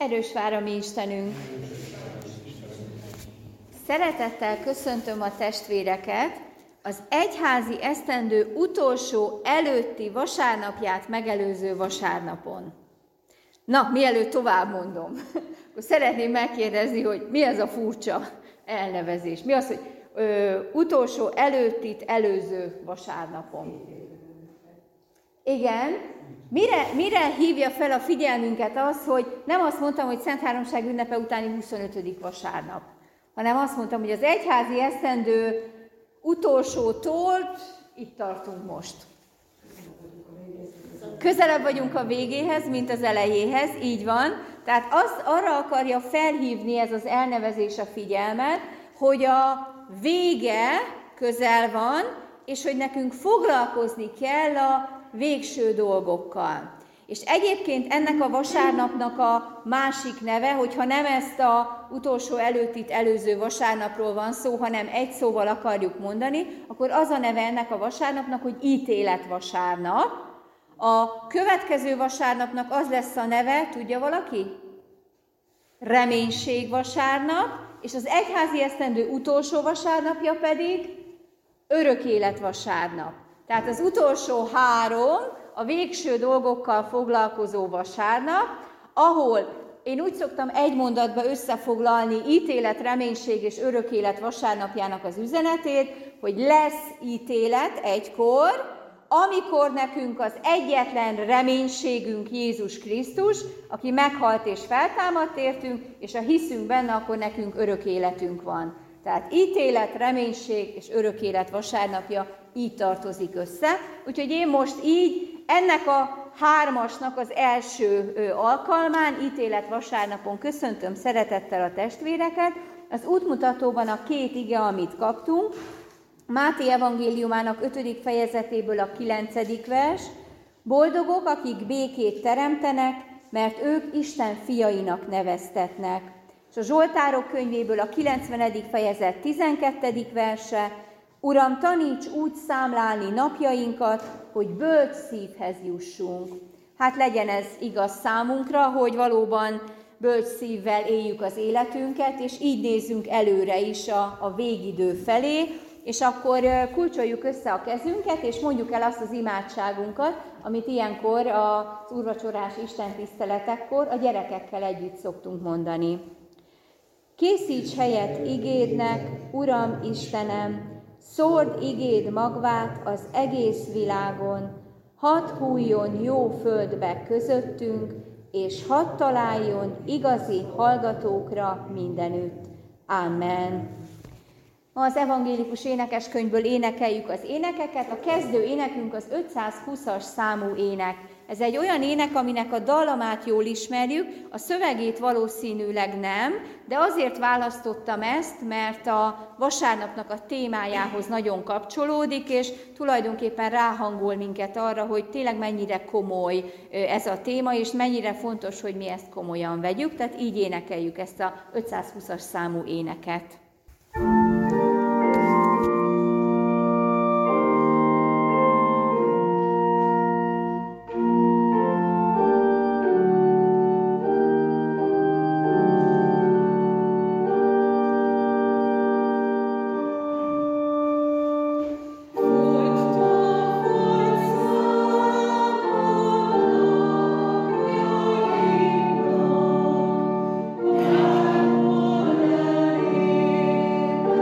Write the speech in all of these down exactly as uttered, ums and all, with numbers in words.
Erős vár a mi Istenünk! Szeretettel köszöntöm a testvéreket az egyházi esztendő utolsó előtti vasárnapját megelőző vasárnapon. Na, mielőtt tovább mondom, akkor szeretném megkérdezni, hogy mi ez a furcsa elnevezés? Mi az, hogy ö, utolsó előttit előző vasárnapon? Igen. Mire, mire hívja fel a figyelmünket az, hogy nem azt mondtam, hogy Szent Háromság ünnepe utáni huszonötödik vasárnap, hanem azt mondtam, hogy az egyházi esztendő utolsótól itt tartunk most. Közelebb vagyunk a végéhez, mint az elejéhez, így van. Tehát azt arra akarja felhívni ez az elnevezés a figyelmet, hogy a vége közel van, és hogy nekünk foglalkozni kell a végső dolgokkal. És egyébként ennek a vasárnapnak a másik neve, hogyha nem ezt a utolsó előttit előző vasárnapról van szó, hanem egy szóval akarjuk mondani, akkor az a neve ennek a vasárnapnak, hogy ítéletvasárnap. A következő vasárnapnak az lesz a neve, tudja valaki? Reménységvasárnap, és az egyházi esztendő utolsó vasárnapja pedig örökéletvasárnap. Tehát az utolsó három, a végső dolgokkal foglalkozó vasárnap, ahol én úgy szoktam egy mondatba összefoglalni ítélet, reménység és örökélet vasárnapjának az üzenetét, hogy lesz ítélet egykor, amikor nekünk az egyetlen reménységünk Jézus Krisztus, aki meghalt és feltámadt értünk, és ha hiszünk benne, akkor nekünk örök életünk van. Tehát ítélet, reménység és örök élet vasárnapja így tartozik össze. Úgyhogy én most így ennek a hármasnak az első alkalmán, ítélet vasárnapon köszöntöm szeretettel a testvéreket. Az útmutatóban a két ige, amit kaptunk, Máté evangéliumának ötödik fejezetéből a kilencedik vers, boldogok, akik békét teremtenek, mert ők Isten fiainak neveztetnek. És a Zsoltárok könyvéből a kilencvenedik fejezet tizenkettedik verse, Uram, taníts úgy számlálni napjainkat, hogy bölcs szívhez jussunk. Hát legyen ez igaz számunkra, hogy valóban bölcs szívvel éljük az életünket, és így nézzünk előre is a, a végidő felé, és akkor kulcsoljuk össze a kezünket, és mondjuk el azt az imádságunkat, amit ilyenkor az úrvacsorás istentiszteletekkor a gyerekekkel együtt szoktunk mondani. Készíts helyet igédnek, Uram Istenem, szórd igéd magvát az egész világon, hadd hújjon jó földbe közöttünk, és hadd találjon igazi hallgatókra mindenütt. Amen. Ma az evangélikus énekeskönyvből énekeljük az énekeket. A kezdő énekünk az ötszázhúszas számú ének. Ez egy olyan ének, aminek a dallamát jól ismerjük, a szövegét valószínűleg nem, de azért választottam ezt, mert a vasárnapnak a témájához nagyon kapcsolódik, és tulajdonképpen ráhangol minket arra, hogy tényleg mennyire komoly ez a téma, és mennyire fontos, hogy mi ezt komolyan vegyük, tehát így énekeljük ezt a ötszázhúszas számú éneket. Yeah.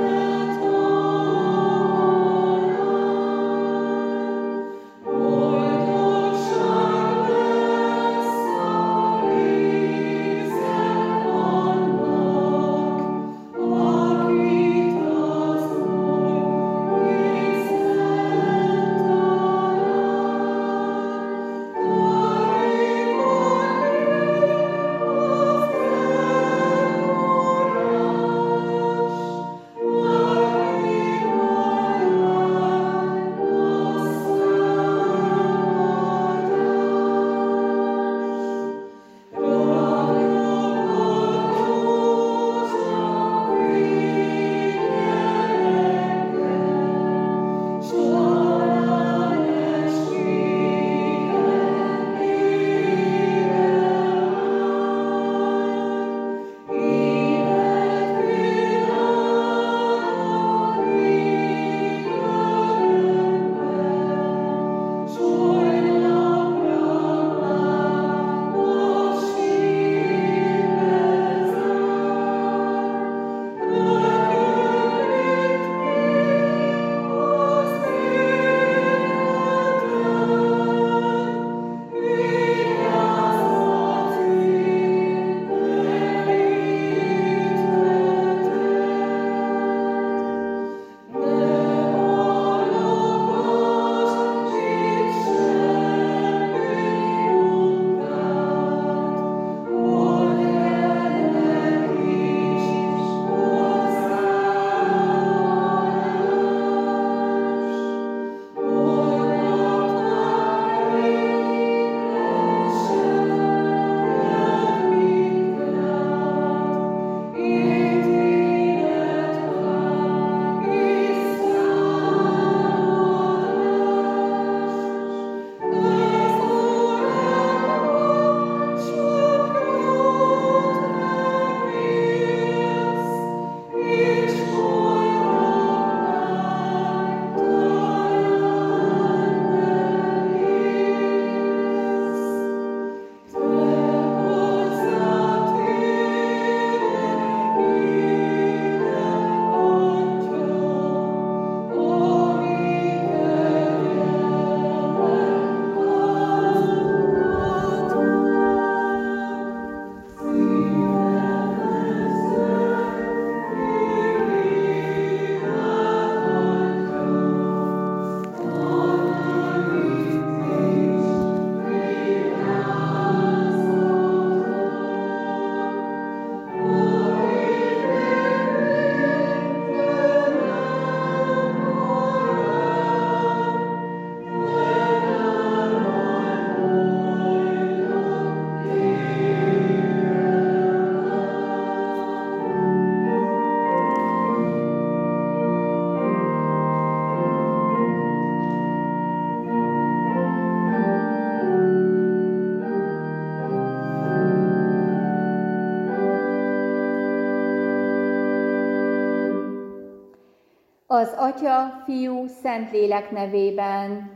Az Atya, Fiú, Szentlélek nevében.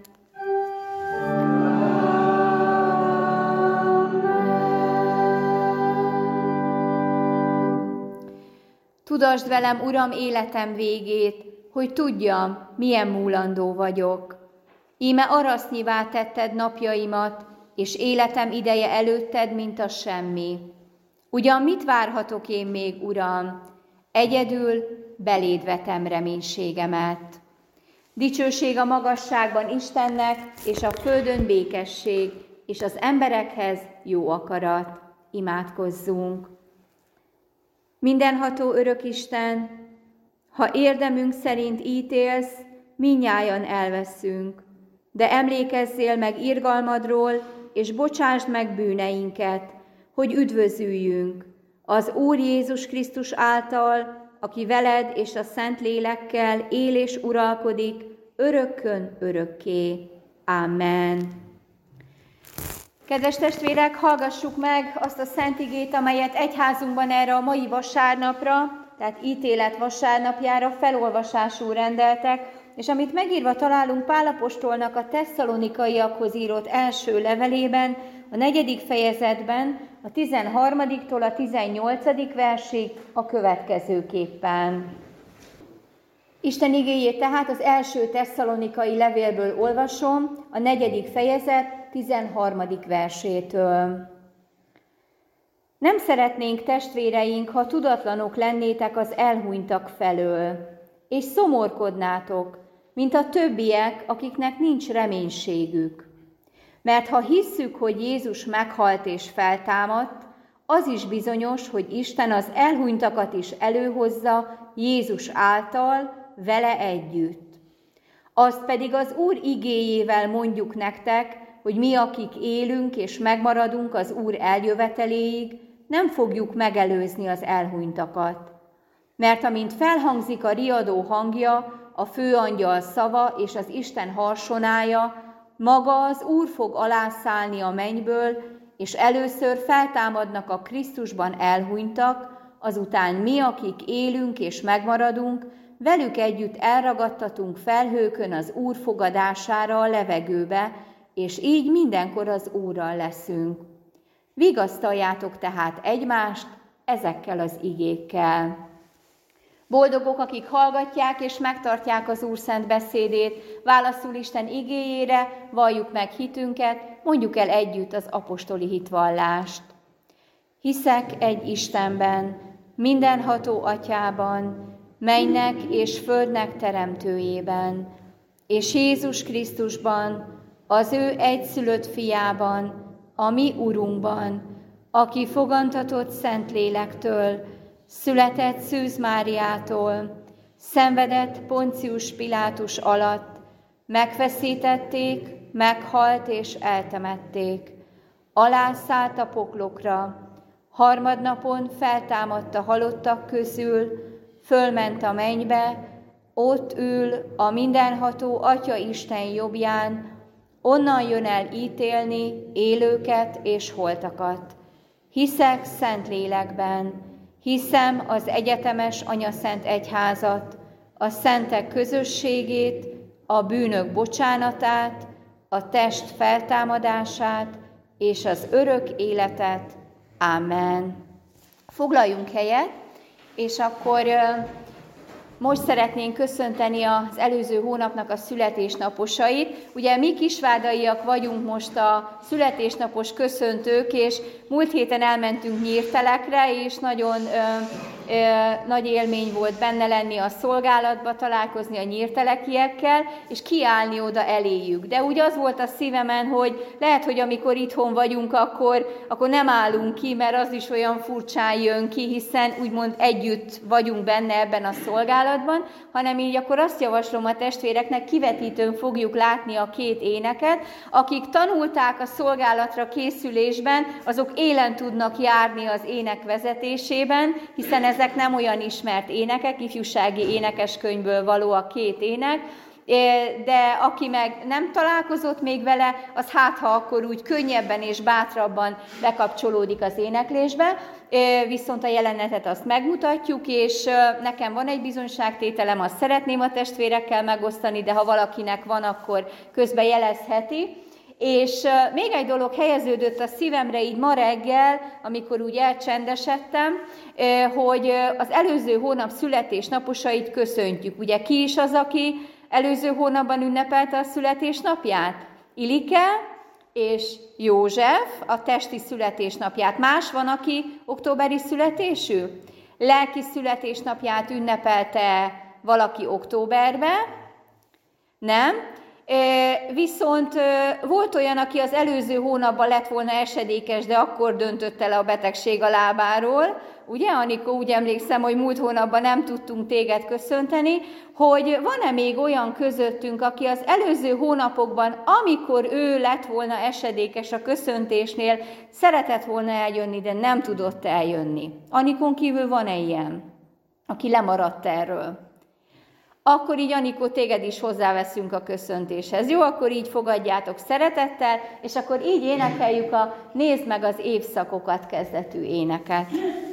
Tudassd velem, Uram, életem végét, hogy tudjam, milyen múlandó vagyok. Íme arasznyivá tetted napjaimat, és életem ideje előtted, mint a semmi. Ugyan mit várhatok én még, Uram? Egyedül beléd vetem reménységemet. Dicsőség a magasságban Istennek, és a földön békesség, és az emberekhez jó akarat. Imádkozzunk. Mindenható örök Isten, ha érdemünk szerint ítélsz, mindnyájan elveszünk, de emlékezzél meg irgalmadról, és bocsásd meg bűneinket, hogy üdvözüljünk az Úr Jézus Krisztus által, aki veled és a Szentlélekkel él és uralkodik, örökkön örökké. Amen. Kedves testvérek, hallgassuk meg azt a szent igét, amelyet egyházunkban erre a mai vasárnapra, tehát ítélet vasárnapjára felolvasásul rendeltek, és amit megírva találunk Pál apostolnak a tesszalonikaiakhoz írott első levelében, a negyedik fejezetben, a tizenharmadiktól a tizennyolcadik versig a következőképpen. Isten igéjét tehát az első tesszalonikai levélből olvasom, a negyedik fejezet tizenharmadik versétől. Nem szeretnénk, testvéreink, ha tudatlanok lennétek az elhunytak felől, és szomorkodnátok, mint a többiek, akiknek nincs reménységük. Mert ha hisszük, hogy Jézus meghalt és feltámadt, az is bizonyos, hogy Isten az elhunytakat is előhozza Jézus által, vele együtt. Azt pedig az Úr igéjével mondjuk nektek, hogy mi, akik élünk és megmaradunk az Úr eljöveteléig, nem fogjuk megelőzni az elhunytakat. Mert amint felhangzik a riadó hangja, a főangyal szava és az Isten harsonája, maga az Úr fog alászállni a mennyből, és először feltámadnak a Krisztusban elhunytak, azután mi, akik élünk és megmaradunk, velük együtt elragadtatunk felhőkön az Úr fogadására a levegőbe, és így mindenkor az Úrral leszünk. Vigasztaljátok tehát egymást ezekkel az igékkel. Boldogok, akik hallgatják és megtartják az Úr szent beszédét, válaszul Isten igéjére, valljuk meg hitünket, mondjuk el együtt az apostoli hitvallást. Hiszek egy Istenben, mindenható Atyában, mennynek és földnek teremtőjében, és Jézus Krisztusban, az ő egyszülött fiában, a mi Urunkban, aki fogantatott Szentlélektől, született Szűz Máriától, szenvedett Poncius Pilátus alatt, megfeszítették, meghalt és eltemették. Alászállt a poklokra, harmadnapon feltámadt a halottak közül, fölment a mennybe, ott ül a mindenható Atya Isten jobbján, onnan jön el ítélni élőket és holtakat. Hiszek Szentlélekben, hiszem az egyetemes anyaszent egyházat, a szentek közösségét, a bűnök bocsánatát, a test feltámadását és az örök életet. Amen. Foglaljunk helyet, és akkor most szeretnénk köszönteni az előző hónapnak a születésnaposait. Ugye mi kisvárdaiak vagyunk most a születésnapos köszöntők, és múlt héten elmentünk Nyírtelekre, és nagyon ö, ö, nagy élmény volt benne lenni a szolgálatba, találkozni a nyírtelekiekkel, és kiállni oda eléjük. De úgy az volt a szívemen, hogy lehet, hogy amikor itthon vagyunk, akkor, akkor nem állunk ki, mert az is olyan furcsán jön ki, hiszen úgymond együtt vagyunk benne ebben a szolgálatban, hanem így akkor azt javaslom a testvéreknek, kivetítőn fogjuk látni a két éneket. Akik tanulták a szolgálatra készülésben, azok élen tudnak járni az ének vezetésében, hiszen ezek nem olyan ismert énekek, ifjúsági énekeskönyvből való a két ének, de aki meg nem találkozott még vele, az hát ha akkor úgy könnyebben és bátrabban bekapcsolódik az éneklésbe, viszont a jelenetet azt megmutatjuk, és nekem van egy bizonyságtételem, azt szeretném a testvérekkel megosztani, de ha valakinek van, akkor közben jelezheti. És még egy dolog helyeződött a szívemre így ma reggel, amikor úgy elcsendesedtem, hogy az előző hónap születésnaposait köszöntjük. Ugye ki is az, aki előző hónapban ünnepelte a születésnapját? Ilike és József a testi születésnapját. Más van, aki októberi születésű? Lelki születésnapját ünnepelte valaki októberben? Nem? Viszont volt olyan, aki az előző hónapban lett volna esedékes, de akkor döntött el a betegség a lábáról. Ugye, Anikó, úgy emlékszem, hogy múlt hónapban nem tudtunk téged köszönteni, hogy van-e még olyan közöttünk, aki az előző hónapokban, amikor ő lett volna esedékes a köszöntésnél, szeretett volna eljönni, de nem tudott eljönni. Anikón kívül van-e ilyen, aki lemaradt erről? Akkor így, Anikó, téged is hozzáveszünk a köszöntéshez. Jó, akkor így fogadjátok szeretettel, és akkor így énekeljük a Nézd meg az évszakokat kezdetű éneket.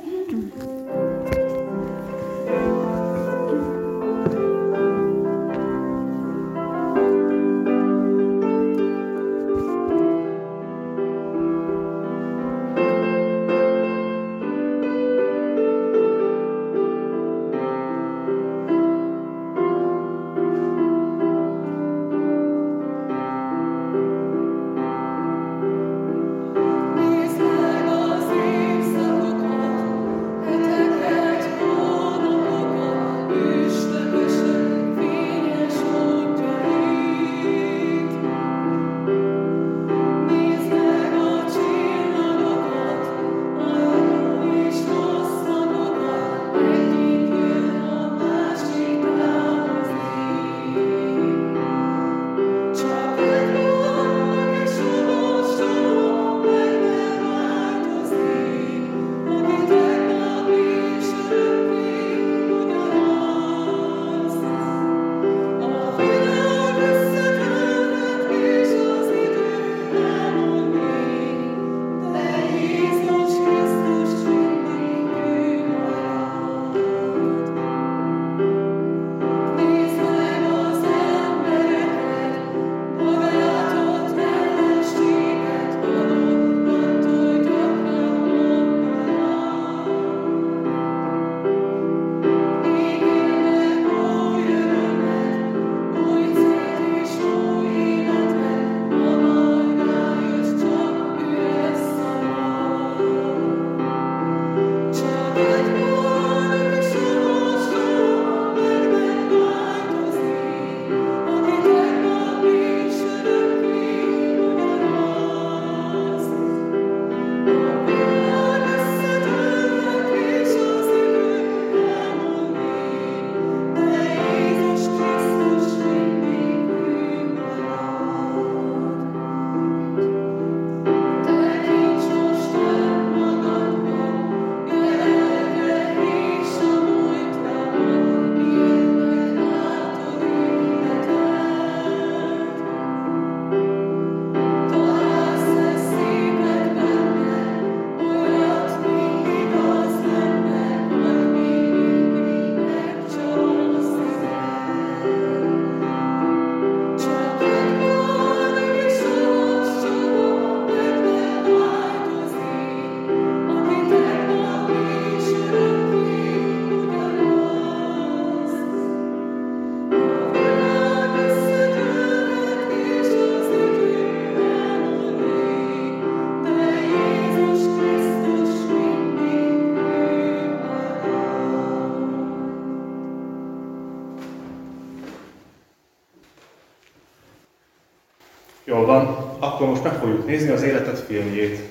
Jól van, akkor most meg fogjuk nézni az Életed filmjét.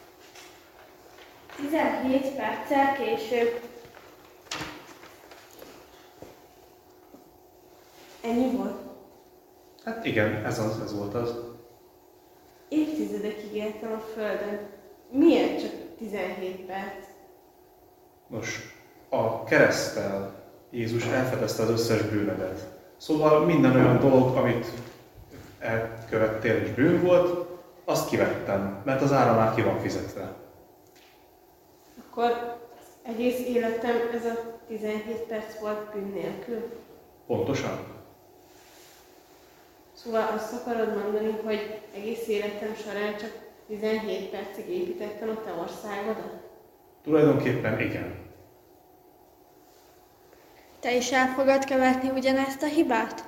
tizenhét perccel később. Ennyi volt? Hát igen, ez az, ez volt az. Évtizedekig éltem a Földön. Miért csak tizenhét perc? Nos, a kereszttel Jézus elfedezte az összes bűnödet. Szóval minden olyan dolog, amit elkövettél és bűn volt, azt kivettem, mert az ára már ki van fizetve. Akkor egész életem ez a tizenhét perc volt bűn nélkül? Pontosan. Szóval azt akarod mondani, hogy egész életem során csak tizenhét percig építettem a te országodat? Tulajdonképpen igen. Te is el fogod követni ugyanezt a hibát?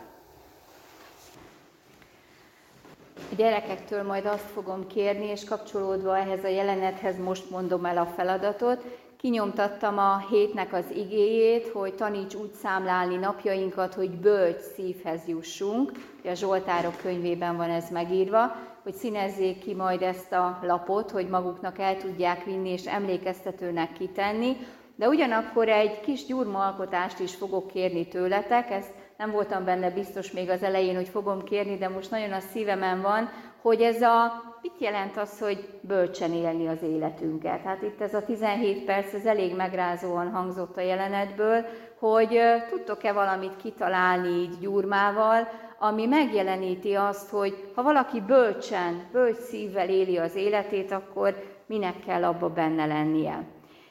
A gyerekektől majd azt fogom kérni, és kapcsolódva ehhez a jelenethez most mondom el a feladatot. Kinyomtattam a hétnek az igéjét, hogy taníts úgy számlálni napjainkat, hogy bölcs szívhez jussunk. A Zsoltárok könyvében van ez megírva, hogy színezzék ki majd ezt a lapot, hogy maguknak el tudják vinni és emlékeztetőnek kitenni. De ugyanakkor egy kis gyurmaalkotást is fogok kérni tőletek, ezt nem voltam benne biztos még az elején, hogy fogom kérni, de most nagyon a szívemen van, hogy ez a, mit jelent az, hogy bölcsen élni az életünket. Hát itt ez a tizenhét perc, ez elég megrázóan hangzott a jelenetből, hogy tudtok-e valamit kitalálni így gyurmával, ami megjeleníti azt, hogy ha valaki bölcsen, bölcs szívvel éli az életét, akkor minek kell abba benne lennie.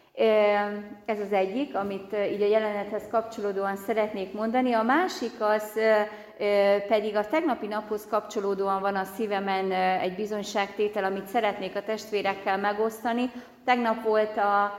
Ez az egyik, amit így a jelenethez kapcsolódóan szeretnék mondani. A másik az pedig a tegnapi naphoz kapcsolódóan van a szívemen egy bizonyságtétel, amit szeretnék a testvérekkel megosztani. Tegnap volt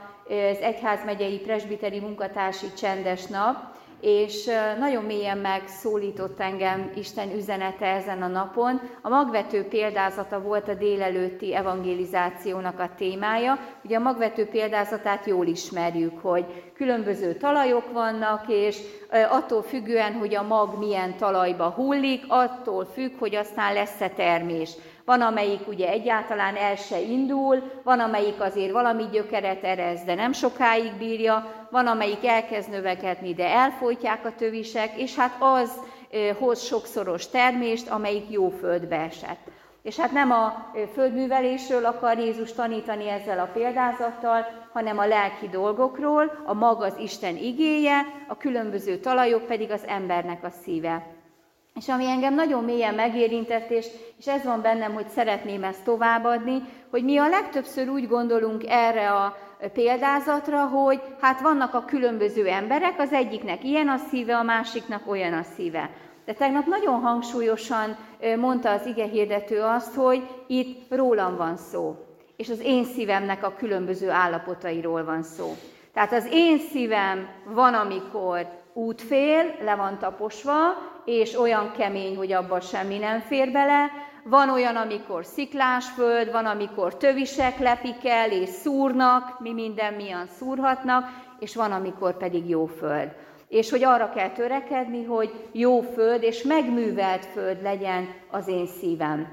az egyházmegyei presbiteri munkatársi csendes nap, és nagyon mélyen megszólított engem Isten üzenete ezen a napon. A magvető példázata volt a délelőtti evangelizációnak a témája. Ugye a magvető példázatát jól ismerjük, hogy különböző talajok vannak, és attól függően, hogy a mag milyen talajba hullik, attól függ, hogy aztán lesz-e termés. Van, amelyik ugye egyáltalán el se indul, van, amelyik azért valami gyökeret erez, de nem sokáig bírja, van, amelyik elkezd növekedni, de elfojtják a tövisek, és hát az hoz sokszoros termést, amelyik jó földbe esett. És hát nem a földművelésről akar Jézus tanítani ezzel a példázattal, hanem a lelki dolgokról, a mag az Isten igéje, a különböző talajok pedig az embernek a szíve. És ami engem nagyon mélyen megérintett, és, és ez van bennem, hogy szeretném ezt továbbadni, hogy mi a legtöbbször úgy gondolunk erre a példázatra, hogy hát vannak a különböző emberek, az egyiknek ilyen a szíve, a másiknak olyan a szíve. De tegnap nagyon hangsúlyosan mondta az igehirdető azt, hogy itt rólam van szó, és az én szívemnek a különböző állapotairól van szó. Tehát az én szívem van, amikor útfél, le van taposva, és olyan kemény, hogy abban semmi nem fér bele. Van olyan, amikor sziklás föld, van, amikor tövisek lepik el, és szúrnak, mi minden milyen szúrhatnak, és van, amikor pedig jó föld. És hogy arra kell törekedni, hogy jó föld és megművelt föld legyen az én szívem.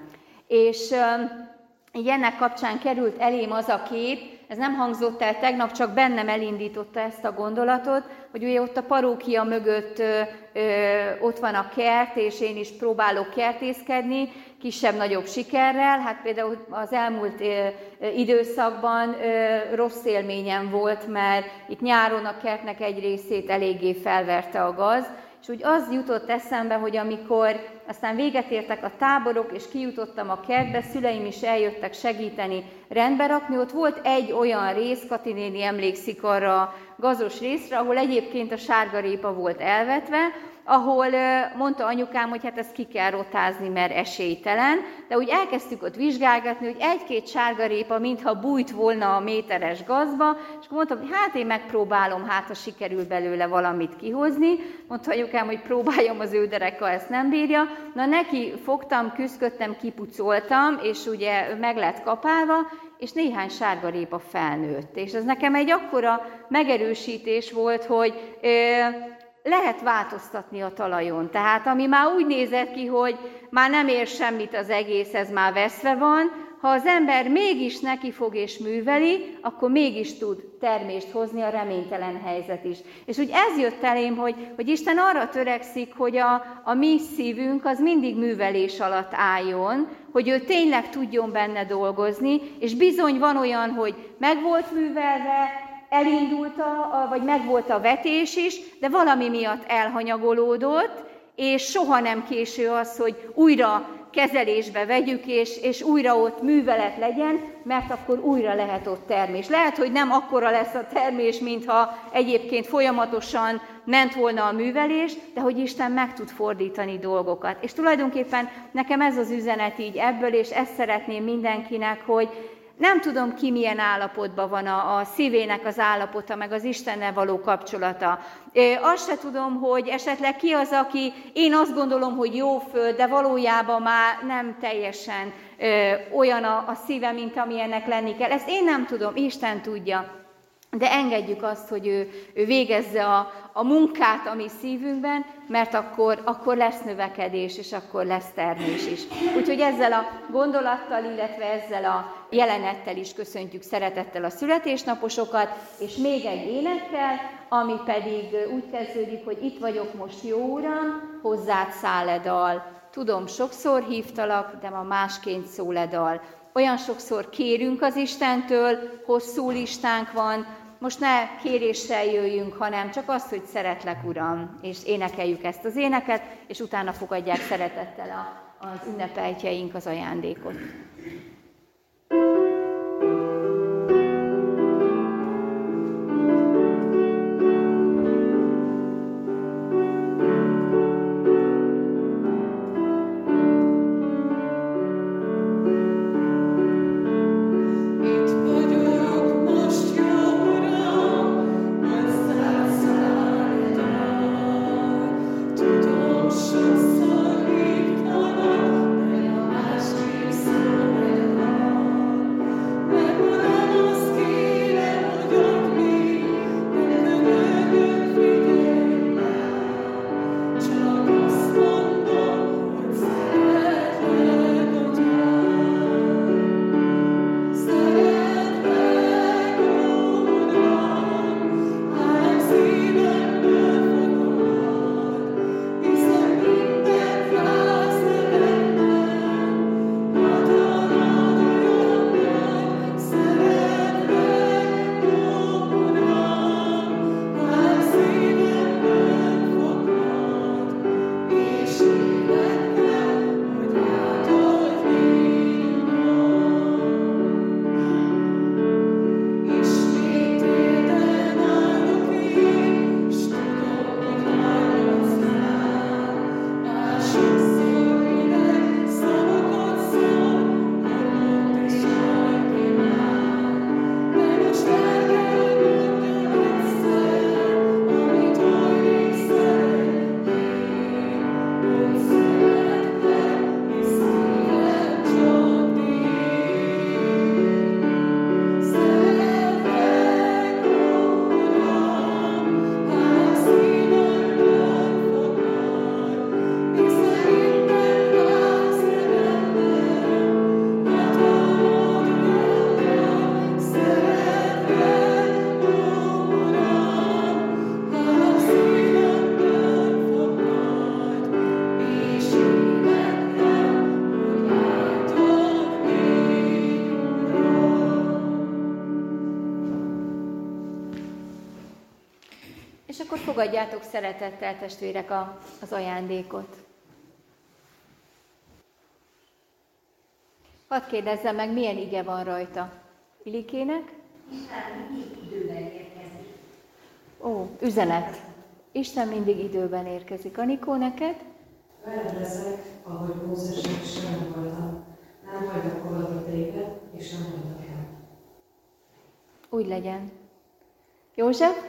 És így ennek kapcsán került elém az a kép, ez nem hangzott el tegnap, csak bennem elindította ezt a gondolatot, hogy ugye ott a parókia mögött ö, ö, ott van a kert, és én is próbálok kertészkedni, kisebb-nagyobb sikerrel. Hát például az elmúlt ö, ö, időszakban ö, rossz élményem volt, mert itt nyáron a kertnek egy részét eléggé felverte a gaz, és úgy az jutott eszembe, hogy amikor aztán véget értek a táborok, és kijutottam a kertbe, szüleim is eljöttek segíteni rendbe rakni, ott volt egy olyan rész, Kati néni emlékszik arra a gazos részre, ahol egyébként a sárgarépa volt elvetve, ahol mondta anyukám, hogy hát ezt ki kell rotázni, mert esélytelen, de úgy elkezdtük ott vizsgálgatni, hogy egy-két sárgarépa mintha bújt volna a méteres gazba, és akkor mondtam, hogy hát én megpróbálom, hát ha sikerül belőle valamit kihozni. Mondta anyukám, hogy próbáljam, az ő dereka ezt nem bírja. Na neki fogtam, küzdködtem, kipucoltam, és ugye meg lett kapálva, és néhány sárgarépa felnőtt. És ez nekem egy akkora megerősítés volt, hogy ö, lehet változtatni a talajon. Tehát ami már úgy nézett ki, hogy már nem ér semmit az egész, ez már veszve van, ha az ember mégis neki fog és műveli, akkor mégis tud termést hozni a reménytelen helyzet is. És úgy ez jött elém, hogy, hogy Isten arra törekszik, hogy a, a mi szívünk az mindig művelés alatt álljon, hogy ő tényleg tudjon benne dolgozni, és bizony van olyan, hogy meg volt művelve, elindult, a, vagy megvolt a vetés is, de valami miatt elhanyagolódott, és soha nem késő az, hogy újra kezelésbe vegyük, és, és újra ott művelet legyen, mert akkor újra lehet ott termés. Lehet, hogy nem akkora lesz a termés, mintha egyébként folyamatosan ment volna a művelés, de hogy Isten meg tud fordítani dolgokat. És tulajdonképpen nekem ez az üzenet így ebből, és ezt szeretném mindenkinek, hogy nem tudom, ki milyen állapotban van a, a szívének az állapota, meg az Istennel való kapcsolata. É, azt se tudom, hogy esetleg ki az, aki én azt gondolom, hogy jó föld, de valójában már nem teljesen ö, olyan a, a szíve, mint amilyennek lenni kell. Ezt én nem tudom, Isten tudja. De engedjük azt, hogy ő, ő végezze a, a munkát a mi szívünkben, mert akkor, akkor lesz növekedés, és akkor lesz termés is. Úgyhogy ezzel a gondolattal, illetve ezzel a jelenettel is köszöntjük szeretettel a születésnaposokat, és még egy énekkel, ami pedig úgy kezdődik, hogy itt vagyok most, jó Uram, hozzád száll-e dal. Tudom, sokszor hívtalak, de ma másként szól-e dal. Olyan sokszor kérünk az Istentől, hosszú listánk van, most ne kéréssel jöjjünk, hanem csak azt, hogy szeretlek, Uram, és énekeljük ezt az éneket, és utána fogadják szeretettel a, az ünnepeltjeink az ajándékot. Fogadjátok szeretettel, testvérek, a, az ajándékot. Hadd kérdezzem meg, milyen ige van rajta? Ilikének? Isten mindig időben érkezik. Ó, üzenet. Isten mindig időben érkezik. Anikó, neked? Veled leszek, ahogy Mózesnek sem voltam. Nem hagylak fogadni téged, és nem hagylak el. Úgy legyen. József?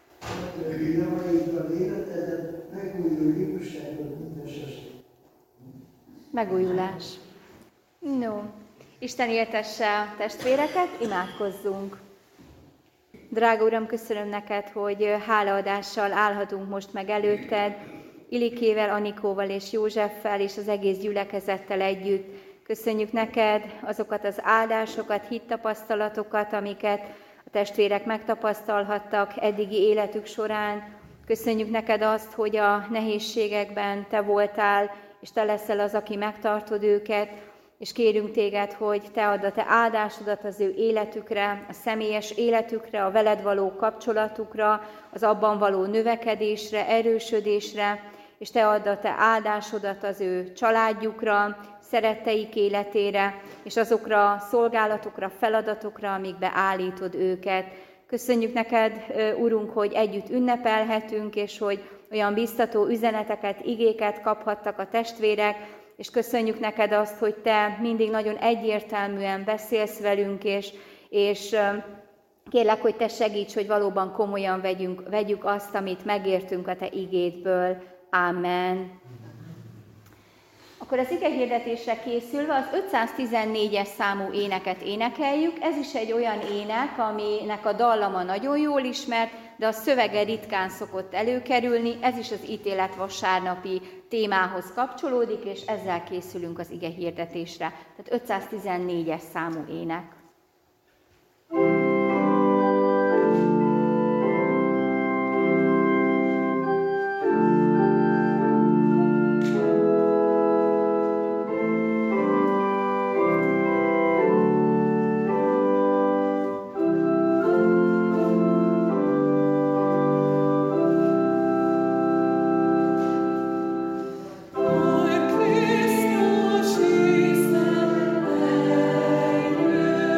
Megújulás. No, Isten éltesse a testvéreket, imádkozzunk. Drága Uram, köszönöm neked, hogy hálaadással állhatunk most meg előtted, Ilikével, Anikóval és Józseffel és az egész gyülekezettel együtt. Köszönjük neked azokat az áldásokat, hittapasztalatokat, amiket a testvérek megtapasztalhattak eddigi életük során. Köszönjük neked azt, hogy a nehézségekben te voltál, és te leszel az, aki megtartod őket, és kérünk téged, hogy te add a te áldásodat az ő életükre, a személyes életükre, a veled való kapcsolatukra, az abban való növekedésre, erősödésre, és Te add a Te áldásodat az ő családjukra, szeretteik életére, és azokra a szolgálatokra, feladatokra, amikbe állítod őket. Köszönjük neked, Urunk, hogy együtt ünnepelhetünk, és hogy olyan biztató üzeneteket, igéket kaphattak a testvérek, és köszönjük neked azt, hogy Te mindig nagyon egyértelműen beszélsz velünk, és, és kérlek, hogy Te segíts, hogy valóban komolyan vegyünk, vegyük azt, amit megértünk a Te igédből. Ámen. Akkor az igehirdetésre készülve az ötszáztizennégyes számú éneket énekeljük. Ez is egy olyan ének, aminek a dallama nagyon jól ismert, de a szövege ritkán szokott előkerülni. Ez is az ítélet vasárnapi témához kapcsolódik, és ezzel készülünk az igehirdetésre. Tehát ötszáztizennégyes számú ének. Christus, Jesus,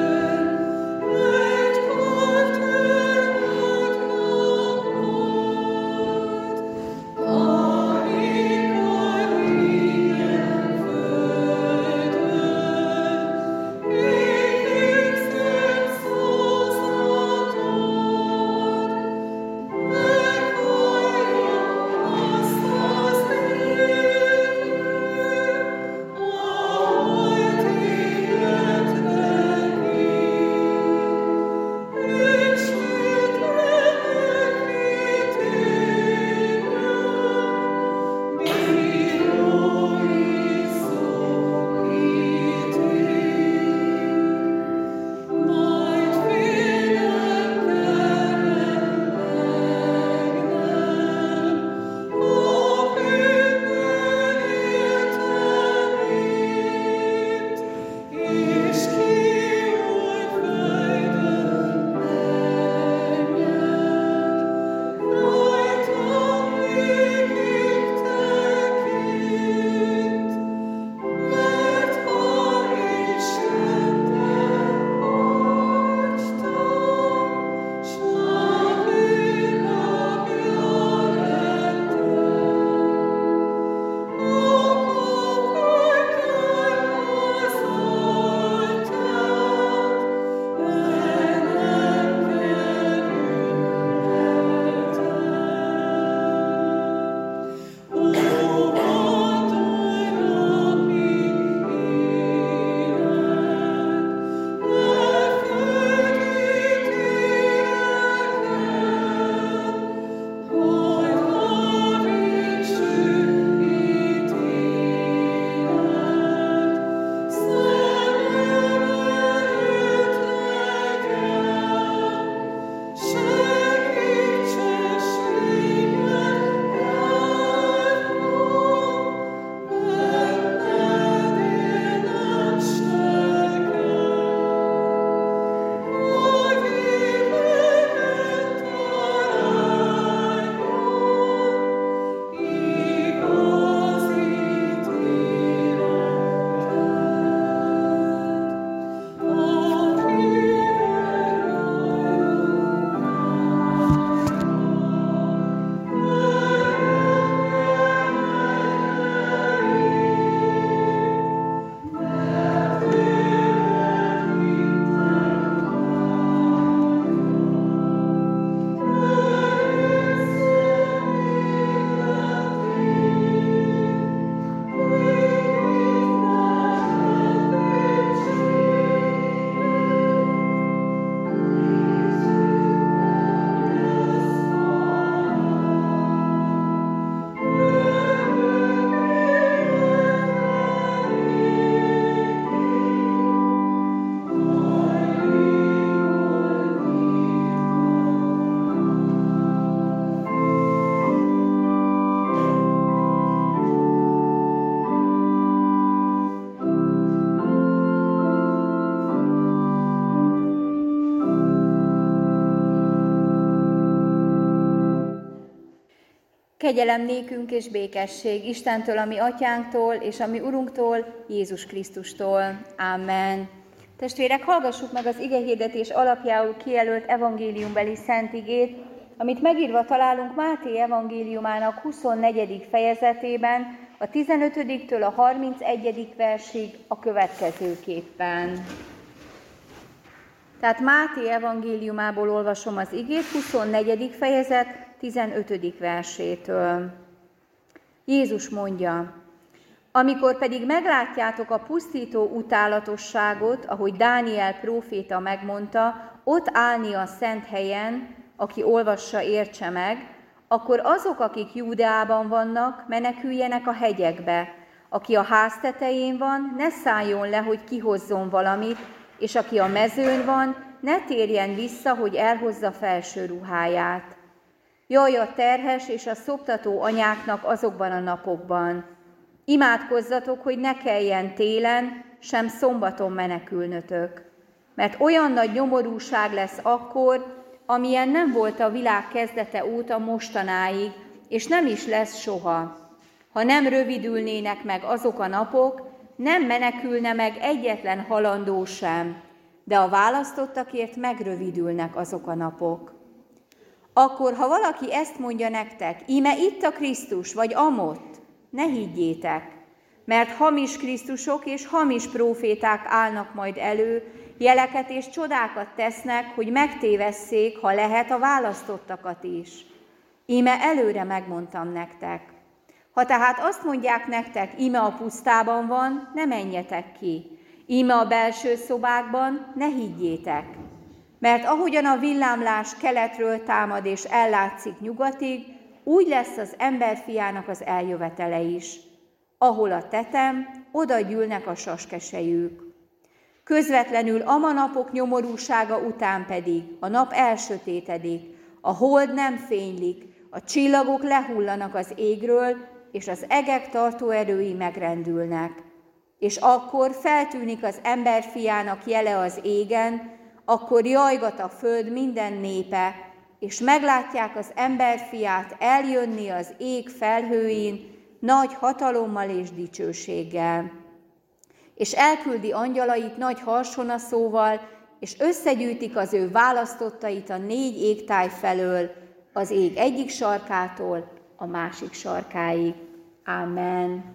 Kegyelem nékünk és békesség Istentől, a mi atyánktól, és a mi Urunktól, Jézus Krisztustól. Amen. Testvérek, hallgassuk meg az igehirdetés alapjául kijelölt evangéliumbeli szent igét, amit megírva találunk Máté evangéliumának huszonnegyedik fejezetében, a tizenötödiktől a harmincegyedik versig a következőképpen. Tehát Máté evangéliumából olvasom az igét, huszonnegyedik fejezet, tizenötödik versétől. Jézus mondja: amikor pedig meglátjátok a pusztító utálatosságot, ahogy Dániel próféta megmondta, ott állni a szent helyen, aki olvassa, értse meg, akkor azok, akik Júdeában vannak, meneküljenek a hegyekbe. Aki a ház tetején van, ne szálljon le, hogy kihozzon valamit, és aki a mezőn van, ne térjen vissza, hogy elhozza felső ruháját. Jaj a terhes és a szoptató anyáknak azokban a napokban. Imádkozzatok, hogy ne kelljen télen, sem szombaton menekülnötök. Mert olyan nagy nyomorúság lesz akkor, amilyen nem volt a világ kezdete óta mostanáig, és nem is lesz soha. Ha nem rövidülnének meg azok a napok, nem menekülne meg egyetlen halandó sem, de a választottakért megrövidülnek azok a napok. Akkor, ha valaki ezt mondja nektek, íme itt a Krisztus, vagy amott, ne higgyétek, mert hamis Krisztusok és hamis próféták állnak majd elő, jeleket és csodákat tesznek, hogy megtévesszék, ha lehet, a választottakat is. Íme előre megmondtam nektek. Ha tehát azt mondják nektek, íme a pusztában van, ne menjetek ki. Íme a belső szobákban, ne higgyétek. Mert ahogyan a villámlás keletről támad és ellátszik nyugatig, úgy lesz az emberfiának az eljövetele is. Ahol a tetem, oda gyűlnek a saskesejük. Közvetlenül ama napok nyomorúsága után pedig a nap elsötétedik, a hold nem fénylik, a csillagok lehullanak az égről, és az egek tartóerői megrendülnek. És akkor feltűnik az emberfiának jele az égen, akkor jajgat a föld minden népe, és meglátják az emberfiát eljönni az ég felhőin, nagy hatalommal és dicsőséggel. És elküldi angyalait nagy harsonaszóval, és összegyűjtik az ő választottait a négy égtáj felől, az ég egyik sarkától a másik sarkáig. Amen.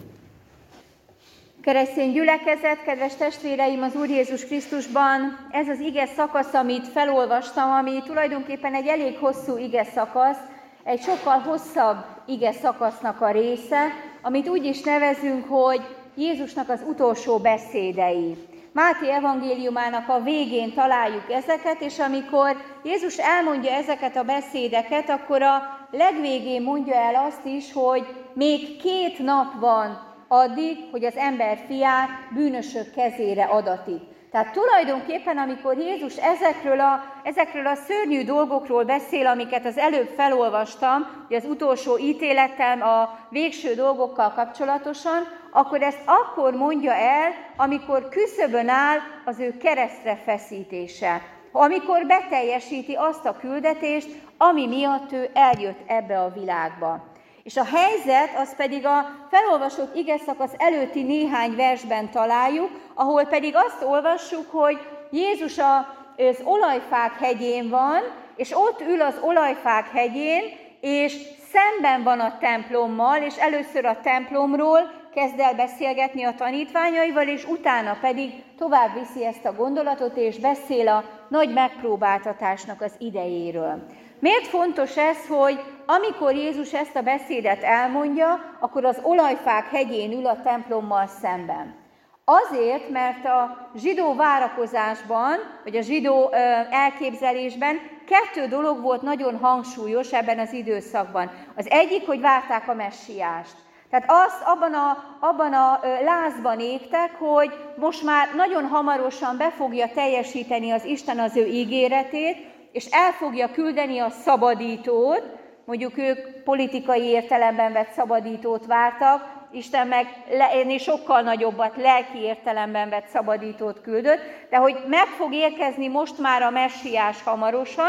Keresztény gyülekezet, kedves testvéreim az Úr Jézus Krisztusban, ez az ige szakasz, amit felolvastam, ami tulajdonképpen egy elég hosszú ige szakasz, egy sokkal hosszabb ige szakasznak a része, amit úgy is nevezünk, hogy Jézusnak az utolsó beszédei. Máté evangéliumának a végén találjuk ezeket, és amikor Jézus elmondja ezeket a beszédeket, akkor a legvégén mondja el azt is, hogy még két nap van addig, hogy az ember fiát bűnösök kezére adatik. Tehát tulajdonképpen, amikor Jézus ezekről a, ezekről a szörnyű dolgokról beszél, amiket az előbb felolvastam, hogy az utolsó ítélettel, a végső dolgokkal kapcsolatosan, akkor ezt akkor mondja el, amikor küszöbön áll az ő keresztre feszítése. Amikor beteljesíti azt a küldetést, ami miatt ő eljött ebbe a világba. És a helyzet, az pedig a felolvasott igeszakasz előtti néhány versben találjuk, ahol pedig azt olvassuk, hogy Jézus az olajfák hegyén van, és ott ül az olajfák hegyén, és szemben van a templommal, és először a templomról kezd el beszélgetni a tanítványaival, és utána pedig tovább viszi ezt a gondolatot, és beszél a nagy megpróbáltatásnak az idejéről. Miért fontos ez, hogy amikor Jézus ezt a beszédet elmondja, akkor az olajfák hegyén ül a templommal szemben? Azért, mert a zsidó várakozásban, vagy a zsidó elképzelésben kettő dolog volt nagyon hangsúlyos ebben az időszakban. Az egyik, hogy várták a messiást. Tehát azt abban a, abban a lázban égtek, hogy most már nagyon hamarosan be fogja teljesíteni az Isten az ő ígéretét, és el fogja küldeni a szabadítót, mondjuk ők politikai értelemben vett szabadítót vártak, Isten meg ennél sokkal nagyobbat, lelki értelemben vett szabadítót küldött, de hogy meg fog érkezni most már a messiás hamarosan,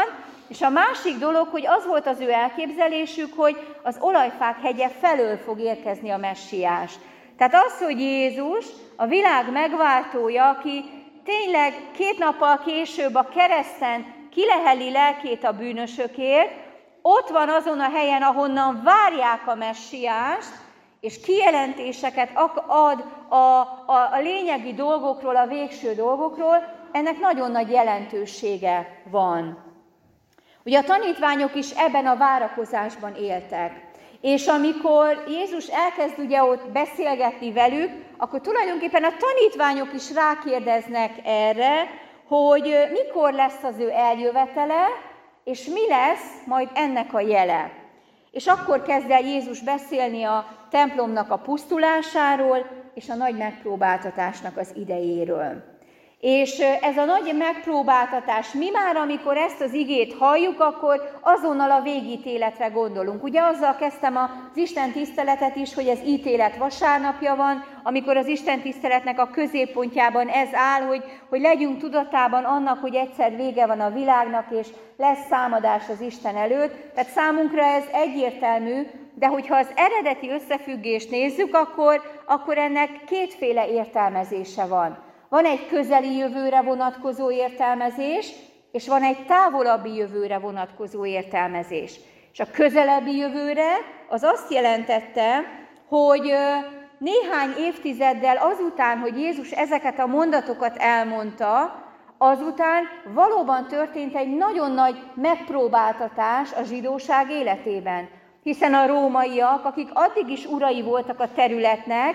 És a másik dolog, hogy az volt az ő elképzelésük, hogy az olajfák hegye felől fog érkezni a messiás. Tehát az, hogy Jézus, a világ megváltója, aki tényleg két nappal később a kereszten kileheli lelkét a bűnösökért, ott van azon a helyen, ahonnan várják a messiást, és kijelentéseket ad a, a, a lényegi dolgokról, a végső dolgokról, ennek nagyon nagy jelentősége van. Ugye a tanítványok is ebben a várakozásban éltek. És amikor Jézus elkezd ugye ott beszélgetni velük, akkor tulajdonképpen a tanítványok is rákérdeznek erre, hogy mikor lesz az ő eljövetele, és mi lesz majd ennek a jele. És akkor kezd el Jézus beszélni a templomnak a pusztulásáról, és a nagy megpróbáltatásnak az idejéről. És ez a nagy megpróbáltatás, mi már, amikor ezt az igét halljuk, akkor azonnal a végítéletre gondolunk. Ugye azzal kezdtem az Isten tiszteletet is, hogy ez ítélet vasárnapja van, amikor az Isten tiszteletnek a középpontjában ez áll, hogy, hogy legyünk tudatában annak, hogy egyszer vége van a világnak, és lesz számadás az Isten előtt. Tehát számunkra ez egyértelmű, de hogyha az eredeti összefüggést nézzük, akkor, akkor ennek kétféle értelmezése van. Van egy közeli jövőre vonatkozó értelmezés, és van egy távolabbi jövőre vonatkozó értelmezés. És a közelebbi jövőre az azt jelentette, hogy néhány évtizeddel azután, hogy Jézus ezeket a mondatokat elmondta, azután valóban történt egy nagyon nagy megpróbáltatás a zsidóság életében. Hiszen a rómaiak, akik addig is urai voltak a területnek,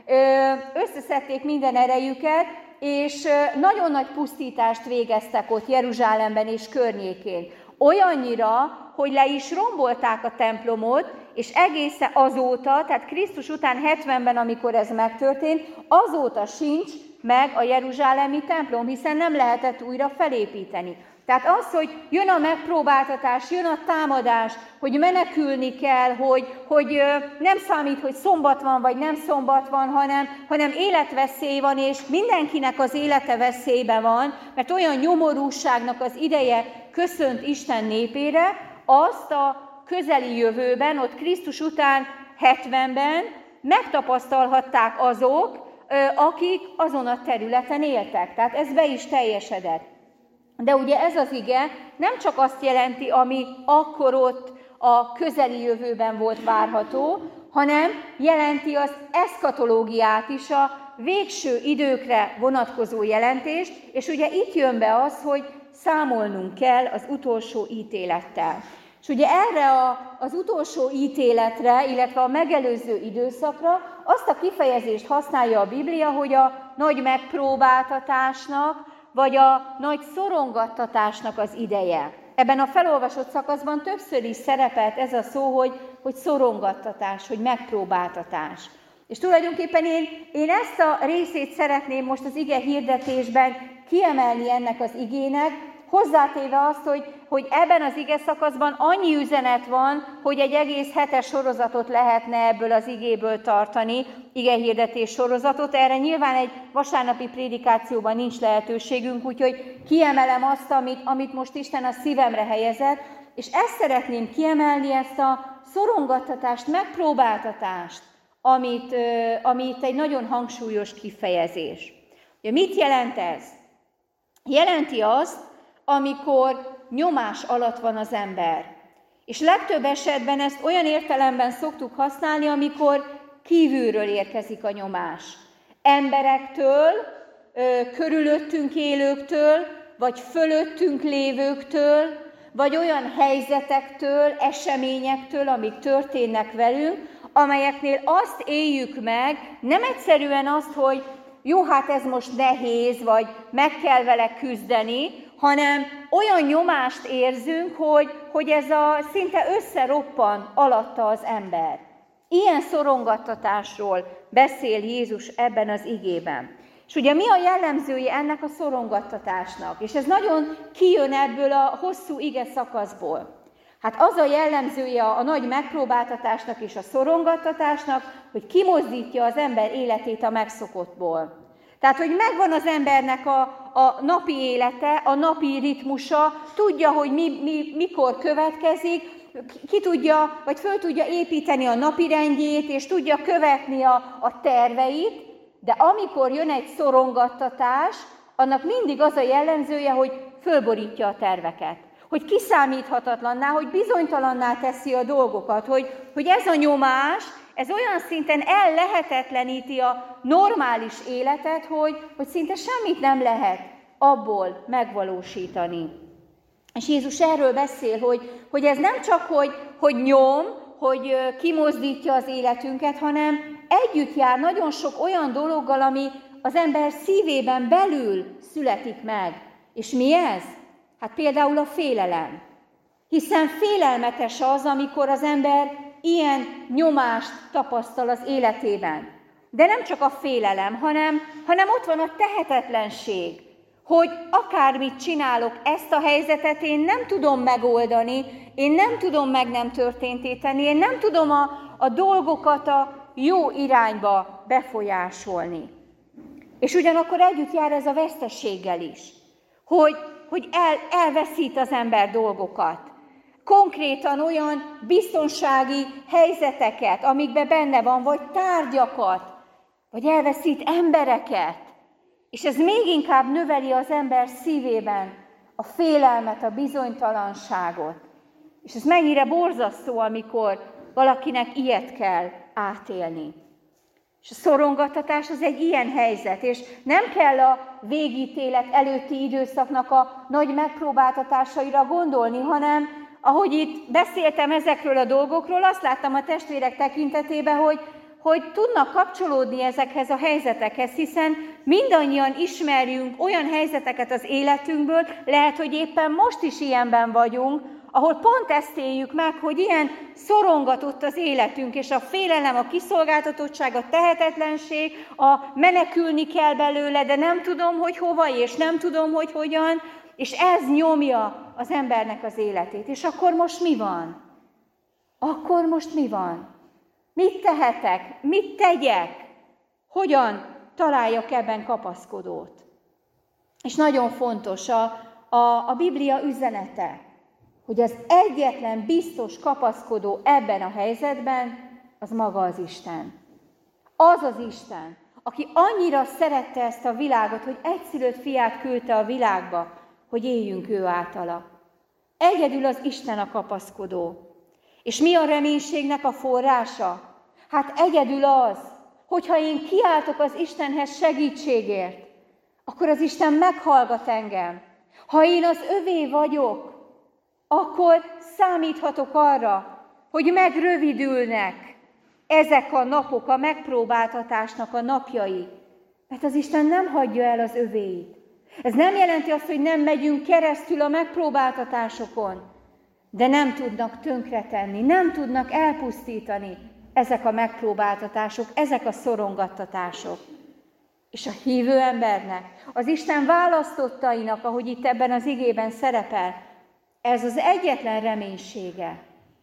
összeszedték minden erejüket, és nagyon nagy pusztítást végeztek ott Jeruzsálemben és környékén. Olyannyira, hogy le is rombolták a templomot, és egészen azóta, tehát Krisztus után hetvenben, amikor ez megtörtént, azóta sincs meg a jeruzsálemi templom, hiszen nem lehetett újra felépíteni. Tehát az, hogy jön a megpróbáltatás, jön a támadás, hogy menekülni kell, hogy, hogy nem számít, hogy szombat van, vagy nem szombat van, hanem, hanem életveszély van, és mindenkinek az élete veszélyben van, mert olyan nyomorúságnak az ideje köszönt Isten népére, azt a közeli jövőben, ott Krisztus után hetvenben megtapasztalhatták azok, akik azon a területen éltek. Tehát ez be is teljesedett. De ugye ez az ige nem csak azt jelenti, ami akkor ott a közeli jövőben volt várható, hanem jelenti az eszkatológiát is, a végső időkre vonatkozó jelentést, és ugye itt jön be az, hogy számolnunk kell az utolsó ítélettel. És ugye erre a, az utolsó ítéletre, illetve a megelőző időszakra azt a kifejezést használja a Biblia, hogy a nagy megpróbáltatásnak, vagy a nagy szorongattatásnak az ideje. Ebben a felolvasott szakaszban többször is szerepelt ez a szó, hogy, hogy szorongattatás, hogy megpróbáltatás. És tulajdonképpen én, én ezt a részét szeretném most az ige hirdetésben kiemelni ennek az igének, hozzátéve azt, hogy, hogy ebben az ige szakaszban annyi üzenet van, hogy egy egész hetes sorozatot lehetne ebből az igéből tartani, igehirdetés sorozatot. Erre nyilván egy vasárnapi prédikációban nincs lehetőségünk, úgyhogy kiemelem azt, amit, amit most Isten a szívemre helyezett, és ezt szeretném kiemelni, ezt a szorongattatást, megpróbáltatást, amit, ami itt egy nagyon hangsúlyos kifejezés. Ugye mit jelent ez? Jelenti azt, amikor nyomás alatt van az ember. És legtöbb esetben ezt olyan értelemben szoktuk használni, amikor kívülről érkezik a nyomás. Emberektől, körülöttünk élőktől, vagy fölöttünk lévőktől, vagy olyan helyzetektől, eseményektől, amik történnek velünk, amelyeknél azt éljük meg, nem egyszerűen azt, hogy jó, hát ez most nehéz, vagy meg kell vele küzdeni, hanem olyan nyomást érzünk, hogy, hogy ez a szinte összeroppan alatta az ember. Ilyen szorongattatásról beszél Jézus ebben az igében. És ugye mi a jellemzője ennek a szorongattatásnak? És ez nagyon kijön ebből a hosszú ige szakaszból. Hát az a jellemzője a nagy megpróbáltatásnak és a szorongattatásnak, hogy kimozdítja az ember életét a megszokottból. Tehát, hogy megvan az embernek a, a napi élete, a napi ritmusa, tudja, hogy mi, mi, mikor következik, ki tudja, vagy föl tudja építeni a napirendjét, és tudja követni a, a terveit, de amikor jön egy szorongattatás, annak mindig az a jellemzője, hogy fölborítja a terveket, hogy kiszámíthatatlanná, hogy bizonytalanná teszi a dolgokat, hogy, hogy ez a nyomás, ez olyan szinten ellehetetleníti a normális életet, hogy, hogy szinte semmit nem lehet abból megvalósítani. És Jézus erről beszél, hogy, hogy ez nem csak, hogy, hogy nyom, hogy kimozdítja az életünket, hanem együtt jár nagyon sok olyan dologgal, ami az ember szívében belül születik meg. És mi ez? Hát például a félelem. Hiszen félelmetes az, amikor az ember ilyen nyomást tapasztal az életében. De nem csak a félelem, hanem, hanem ott van a tehetetlenség, hogy akármit csinálok, ezt a helyzetet én nem tudom megoldani, én nem tudom meg nem történté tenni, én nem tudom a, a dolgokat a jó irányba befolyásolni. És ugyanakkor együtt jár ez a vesztességgel is, hogy, hogy el, elveszít az ember dolgokat. Konkrétan olyan biztonsági helyzeteket, amikben benne van, vagy tárgyakat, vagy elveszít embereket. És ez még inkább növeli az ember szívében a félelmet, a bizonytalanságot. És ez mennyire borzasztó, amikor valakinek ilyet kell átélni. És a szorongattatás az egy ilyen helyzet, és nem kell a végítélet előtti időszaknak a nagy megpróbáltatásaira gondolni, hanem ahogy itt beszéltem ezekről a dolgokról, azt láttam a testvérek tekintetében, hogy, hogy tudnak kapcsolódni ezekhez a helyzetekhez, hiszen mindannyian ismerjünk olyan helyzeteket az életünkből, lehet, hogy éppen most is ilyenben vagyunk, ahol pont ezt éljük meg, hogy ilyen szorongatott az életünk, és a félelem, a kiszolgáltatottság, a tehetetlenség, a menekülni kell belőle, de nem tudom, hogy hova, és nem tudom, hogy hogyan, és ez nyomja az embernek az életét. És akkor most mi van? Akkor most mi van? Mit tehetek? Mit tegyek? Hogyan találjak ebben kapaszkodót? És nagyon fontos a, a, a Biblia üzenete, hogy az egyetlen biztos kapaszkodó ebben a helyzetben, az maga az Isten. Az az Isten, aki annyira szerette ezt a világot, hogy egyszülött fiát küldte a világba, hogy éljünk ő általa. Egyedül az Isten a kapaszkodó. És mi a reménységnek a forrása? Hát egyedül az, hogyha én kiáltok az Istenhez segítségért, akkor az Isten meghallgat engem. Ha én az övé vagyok, akkor számíthatok arra, hogy megrövidülnek ezek a napok, a megpróbáltatásnak a napjai. Mert az Isten nem hagyja el az övéit. Ez nem jelenti azt, hogy nem megyünk keresztül a megpróbáltatásokon, de nem tudnak tönkretenni, nem tudnak elpusztítani ezek a megpróbáltatások, ezek a szorongattatások. És a hívő embernek, az Isten választottainak, ahogy itt ebben az igében szerepel, ez az egyetlen reménysége,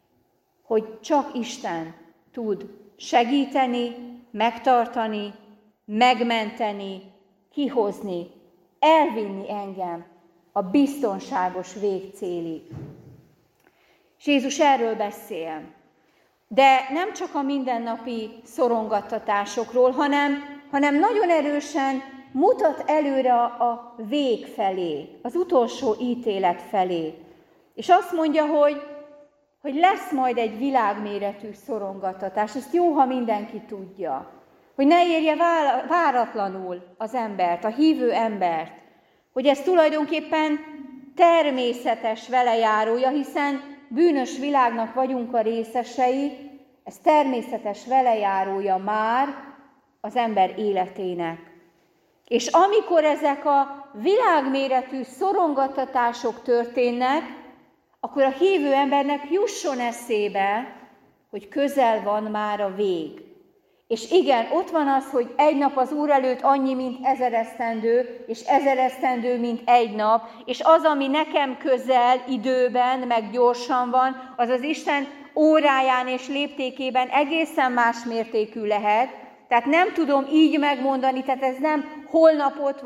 hogy csak Isten tud segíteni, megtartani, megmenteni, kihozni, elvinni engem a biztonságos végcélig. És Jézus erről beszél. De nem csak a mindennapi szorongattatásokról, hanem, hanem nagyon erősen mutat előre a, a vég felé, az utolsó ítélet felé. És azt mondja, hogy, hogy lesz majd egy világméretű szorongattatás. Ezt jó, ha mindenki tudja. Hogy ne érje váratlanul az embert, a hívő embert. Hogy ez tulajdonképpen természetes velejárója, hiszen bűnös világnak vagyunk a részesei, ez természetes velejárója már az ember életének. És amikor ezek a világméretű szorongattatások történnek, akkor a hívő embernek jusson eszébe, hogy közel van már a vég. És igen, ott van az, hogy egy nap az Úr előtt annyi, mint ezer esztendő, és ezer esztendő, mint egy nap, és az, ami nekem közel időben, meg gyorsan van, az az Isten óráján és léptékében egészen más mértékű lehet. Tehát nem tudom így megmondani, tehát ez nem holnapot vagy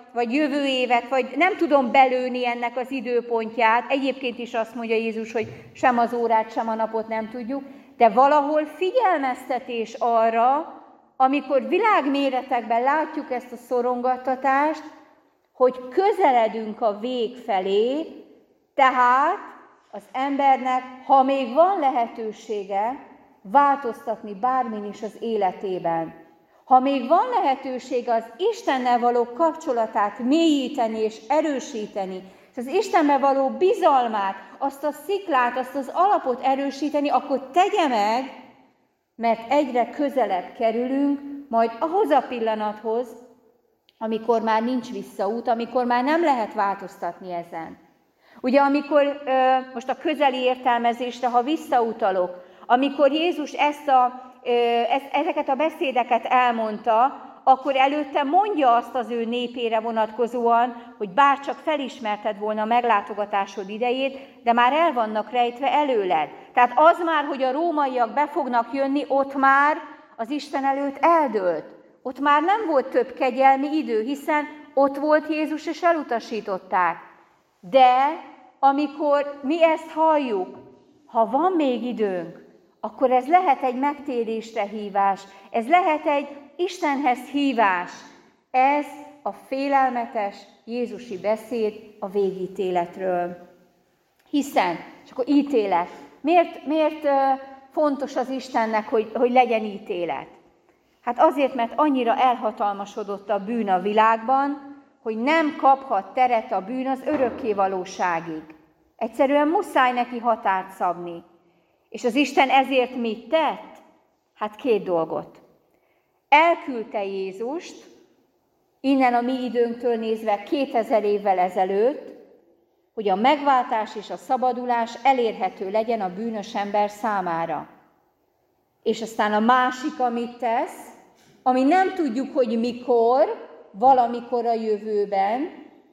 vagy jövő évet, vagy nem tudom belőni ennek az időpontját. Egyébként is azt mondja Jézus, hogy sem az órát, sem a napot nem tudjuk, de valahol figyelmeztetés arra, amikor világméretekben látjuk ezt a szorongattatást, hogy közeledünk a vég felé, tehát az embernek, ha még van lehetősége, változtatni bármin is az életében. Ha még van lehetőség az Istennel való kapcsolatát mélyíteni és erősíteni, és az Istenbe való bizalmát, azt a sziklát, azt az alapot erősíteni, akkor tegye meg, mert egyre közelebb kerülünk majd ahhoz a pillanathoz, amikor már nincs visszaút, amikor már nem lehet változtatni ezen. Ugye amikor most a közeli értelmezésre, ha visszautalok, amikor Jézus ezt a, ezeket a beszédeket elmondta, akkor előtte mondja azt az ő népére vonatkozóan, hogy bárcsak felismerted volna a meglátogatásod idejét, de már el vannak rejtve előled. Tehát az már, hogy a rómaiak be fognak jönni, ott már az Isten előtt eldőlt. Ott már nem volt több kegyelmi idő, hiszen ott volt Jézus, és elutasították. De amikor mi ezt halljuk, ha van még időnk, akkor ez lehet egy megtérésre hívás, ez lehet egy Istenhez hívás. Ez a félelmetes Jézusi beszéd a végítéletről. Hiszen, és akkor ítélet. Miért, miért fontos az Istennek, hogy, hogy legyen ítélet? Hát azért, mert annyira elhatalmasodott a bűn a világban, hogy nem kaphat teret a bűn az örökké valóságig. Egyszerűen muszáj neki határt szabni. És az Isten ezért mit tett? Hát két dolgot. Elküldte Jézust, innen a mi időnktől nézve kétezer évvel ezelőtt, hogy a megváltás és a szabadulás elérhető legyen a bűnös ember számára. És aztán a másik, amit tesz, ami nem tudjuk, hogy mikor, valamikor a jövőben,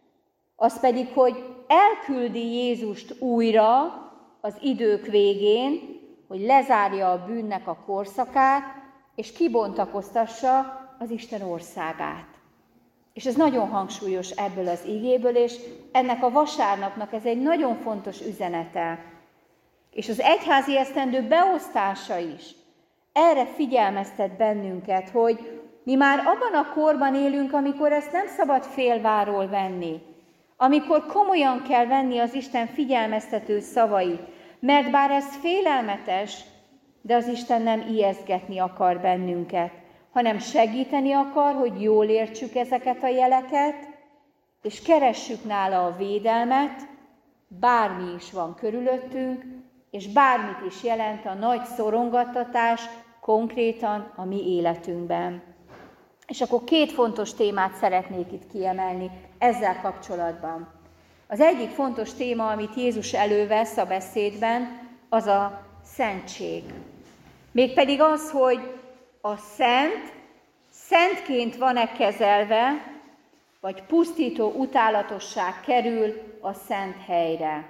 az pedig, hogy elküldi Jézust újra az idők végén, hogy lezárja a bűnnek a korszakát, és kibontakoztassa az Isten országát. És ez nagyon hangsúlyos ebből az igéből, és ennek a vasárnapnak ez egy nagyon fontos üzenete. És az egyházi esztendő beosztása is erre figyelmeztet bennünket, hogy mi már abban a korban élünk, amikor ezt nem szabad félváról venni, amikor komolyan kell venni az Isten figyelmeztető szavait, mert bár ez félelmetes, de az Isten nem ijesztgetni akar bennünket, hanem segíteni akar, hogy jól értsük ezeket a jeleket, és keressük nála a védelmet, bármi is van körülöttünk, és bármit is jelent a nagy szorongattatás konkrétan a mi életünkben. És akkor két fontos témát szeretnék itt kiemelni ezzel kapcsolatban. Az egyik fontos téma, amit Jézus elővesz a beszédben, az a szentség. Mégpedig az, hogy a szent szentként van-e kezelve, vagy pusztító utálatosság kerül a szent helyre.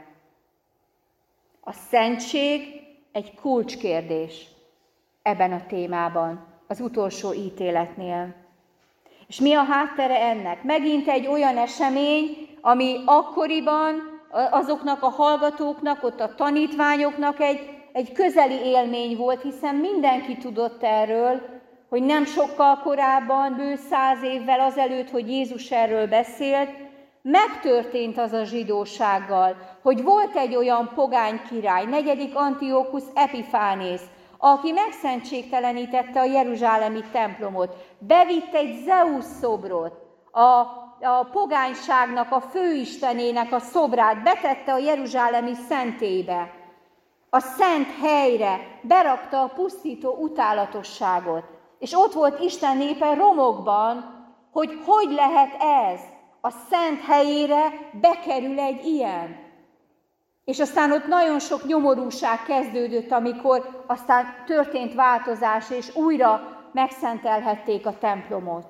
A szentség egy kulcskérdés ebben a témában, az utolsó ítéletnél. És mi a háttere ennek? Megint egy olyan esemény, ami akkoriban azoknak a hallgatóknak, ott a tanítványoknak egy, egy közeli élmény volt, hiszen mindenki tudott erről, hogy nem sokkal korábban, bő száz évvel azelőtt, hogy Jézus erről beszélt, megtörtént az a zsidósággal, hogy volt egy olyan pogány király, negyedik Antiokusz Epifánész, aki megszentségtelenítette a jeruzsálemi templomot, bevitt egy Zeusz szobrot, a, a pogányságnak, a főistenének a szobrát, betette a jeruzsálemi szentélybe, a szent helyre, berakta a pusztító utálatosságot. És ott volt Isten népe romokban, hogy hogy lehet ez, a szent helyére bekerül egy ilyen. És aztán ott nagyon sok nyomorúság kezdődött, amikor aztán történt változás, és újra megszentelhették a templomot.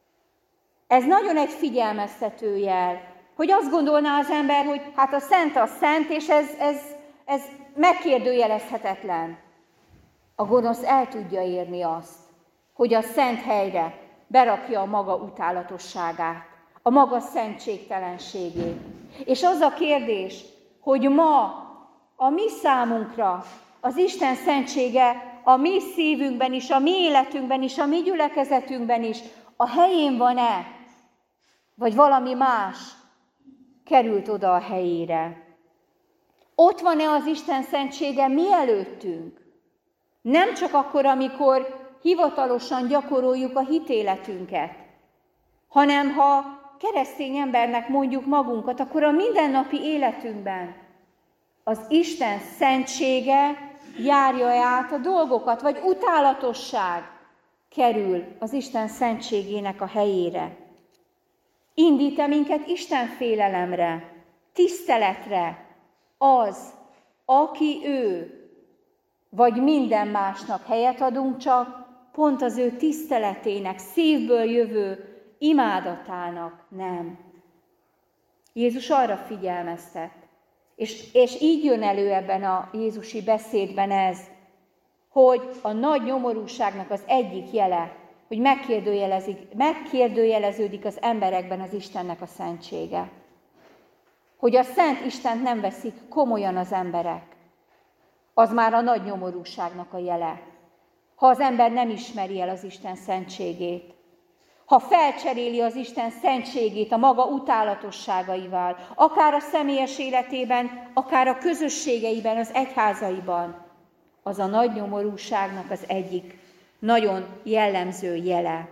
Ez nagyon egy figyelmeztető jel, hogy azt gondolná az ember, hogy hát a szent a szent, és ez, ez, ez megkérdőjelezhetetlen. A gonosz el tudja érni azt, hogy a szent helyre berakja a maga utálatosságát. a maga szentségtelenségét. És az a kérdés, hogy ma a mi számunkra az Isten szentsége a mi szívünkben is, a mi életünkben is, a mi gyülekezetünkben is a helyén van-e, vagy valami más került oda a helyére. Ott van-e az Isten szentsége mi előttünk? Nem csak akkor, amikor hivatalosan gyakoroljuk a hitéletünket, hanem ha keresztény embernek mondjuk magunkat, akkor a mindennapi életünkben az Isten szentsége járja át a dolgokat, vagy utálatosság kerül az Isten szentségének a helyére. Indít-e minket Isten félelemre, tiszteletre az, aki ő, vagy minden másnak helyet adunk, csak pont az ő tiszteletének, szívből jövő imádatának nem. Jézus arra figyelmeztet, és, és így jön elő ebben a jézusi beszédben ez, hogy a nagy nyomorúságnak az egyik jele, hogy megkérdőjelezik, megkérdőjeleződik az emberekben az Istennek a szentsége. Hogy a szent Istent nem veszik komolyan az emberek. Az már a nagy nyomorúságnak a jele. Ha az ember nem ismeri el az Isten szentségét, ha felcseréli az Isten szentségét a maga utálatosságaival, akár a személyes életében, akár a közösségeiben, az egyházaiban, az a nagy nyomorúságnak az egyik nagyon jellemző jele.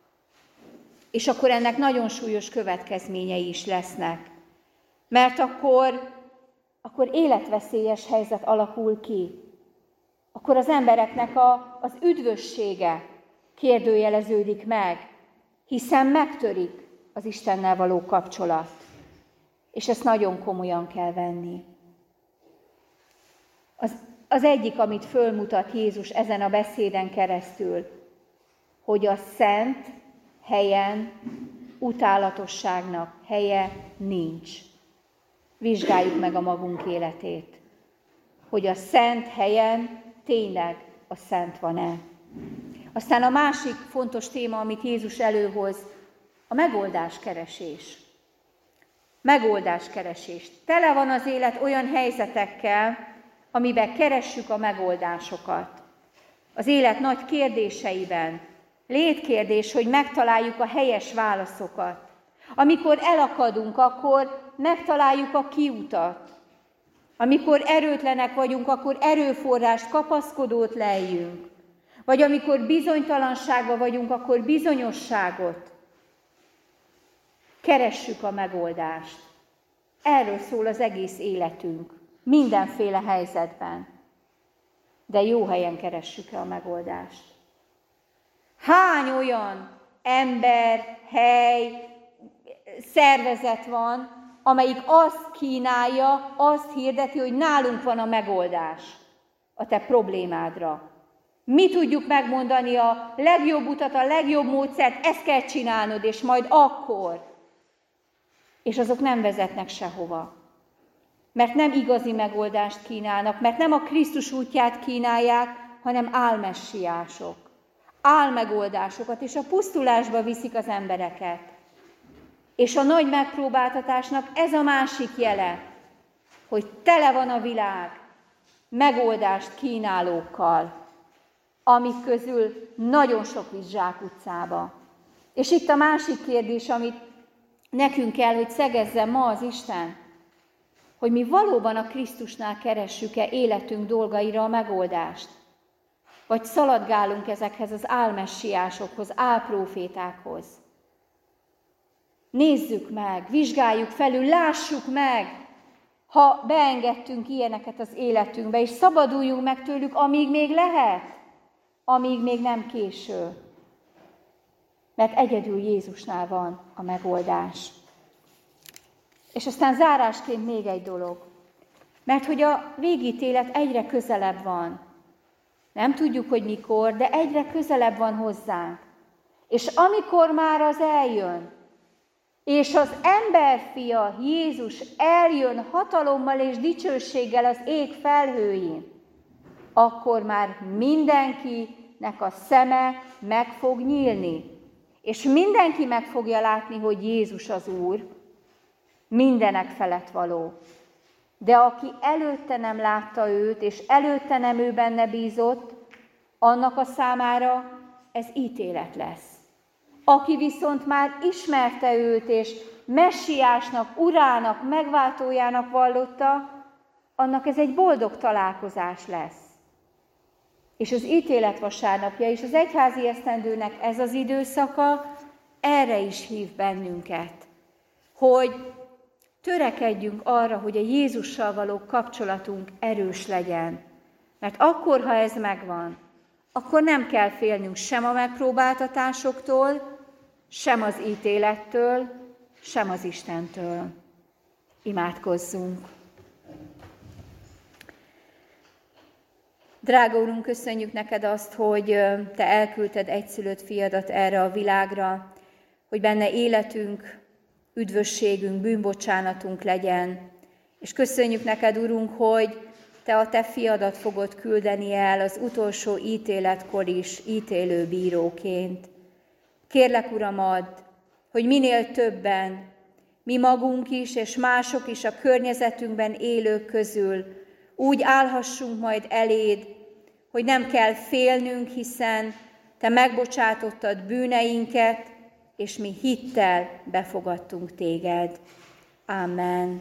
És akkor ennek nagyon súlyos következményei is lesznek. Mert akkor, akkor életveszélyes helyzet alakul ki. Akkor az embereknek a, az üdvössége kérdőjeleződik meg, hiszen megtörik az Istennel való kapcsolat. És ezt nagyon komolyan kell venni. Az, az egyik, amit fölmutat Jézus ezen a beszéden keresztül, hogy a szent helyen utálatosságnak helye nincs. Vizsgáljuk meg a magunk életét, hogy a szent helyen tényleg a szent van-e. Aztán a másik fontos téma, amit Jézus előhoz, a megoldáskeresés. Megoldáskeresés. Tele van az élet olyan helyzetekkel, amiben keressük a megoldásokat. Az élet nagy kérdéseiben. Létkérdés, hogy megtaláljuk a helyes válaszokat. Amikor elakadunk, akkor megtaláljuk a kiutat. Amikor erőtlenek vagyunk, akkor erőforrást, kapaszkodót leljünk. Vagy amikor bizonytalanságban vagyunk, akkor bizonyosságot. Keressük a megoldást. Erről szól az egész életünk. Mindenféle helyzetben. De jó helyen keressük-e a megoldást? Hány olyan ember, hely, szervezet van, amelyik azt kínálja, azt hirdeti, hogy nálunk van a megoldás a te problémádra. Mi tudjuk megmondani a legjobb utat, a legjobb módszert, ezt kell csinálnod, és majd akkor. És azok nem vezetnek sehova. Mert nem igazi megoldást kínálnak, mert nem a Krisztus útját kínálják, hanem álmessiások. Álmegoldásokat, és a pusztulásba viszik az embereket. És a nagy megpróbáltatásnak ez a másik jele, hogy tele van a világ megoldást kínálókkal, amik közül nagyon sok visz zsákutcába. És itt a másik kérdés, amit nekünk kell, hogy szegezzen ma az Isten, hogy mi valóban a Krisztusnál keressük-e életünk dolgaira a megoldást, vagy szaladgálunk ezekhez az álmessiásokhoz, álprófétákhoz. Nézzük meg, vizsgáljuk felül, lássuk meg, ha beengedtünk ilyeneket az életünkbe, és szabaduljunk meg tőlük, amíg még lehet, amíg még nem késő. Mert egyedül Jézusnál van a megoldás. És aztán zárásként még egy dolog. Mert hogy a végítélet egyre közelebb van. Nem tudjuk, hogy mikor, de egyre közelebb van hozzánk. És amikor már az eljön, és az emberfia, Jézus eljön hatalommal és dicsőséggel az ég felhőjén, akkor már mindenkinek a szeme meg fog nyílni. és mindenki meg fogja látni, hogy Jézus az Úr, mindenek felett való. De aki előtte nem látta őt, és előtte nem ő benne bízott, annak a számára ez ítélet lesz. Aki viszont már ismerte őt, és messiásnak, urának, megváltójának vallotta, annak ez egy boldog találkozás lesz. És az ítélet vasárnapja és az egyházi esztendőnek ez az időszaka erre is hív bennünket, hogy törekedjünk arra, hogy a Jézussal való kapcsolatunk erős legyen. Mert akkor, ha ez megvan, akkor nem kell félnünk sem a megpróbáltatásoktól, sem az ítélettől, sem az Istentől. Imádkozzunk! Drága Urunk, köszönjük neked azt, hogy te elküldted egyszülött fiadat erre a világra, hogy benne életünk, üdvösségünk, bűnbocsánatunk legyen. És köszönjük neked, Urunk, hogy te a te fiadat fogod küldeni el az utolsó ítéletkor is ítélő bíróként. Kérlek, Uram, add, hogy minél többen, mi magunk is, és mások is a környezetünkben élők közül úgy állhassunk majd eléd, hogy nem kell félnünk, hiszen te megbocsátottad bűneinket, és mi hittel befogadtunk téged. Amen.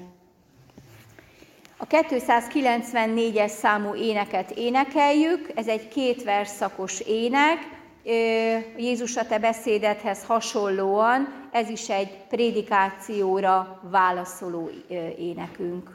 A kétszázkilencvennégyes számú éneket énekeljük, ez egy két versszakos ének, Jézus a te beszédedhez hasonlóan, ez is egy prédikációra válaszoló énekünk.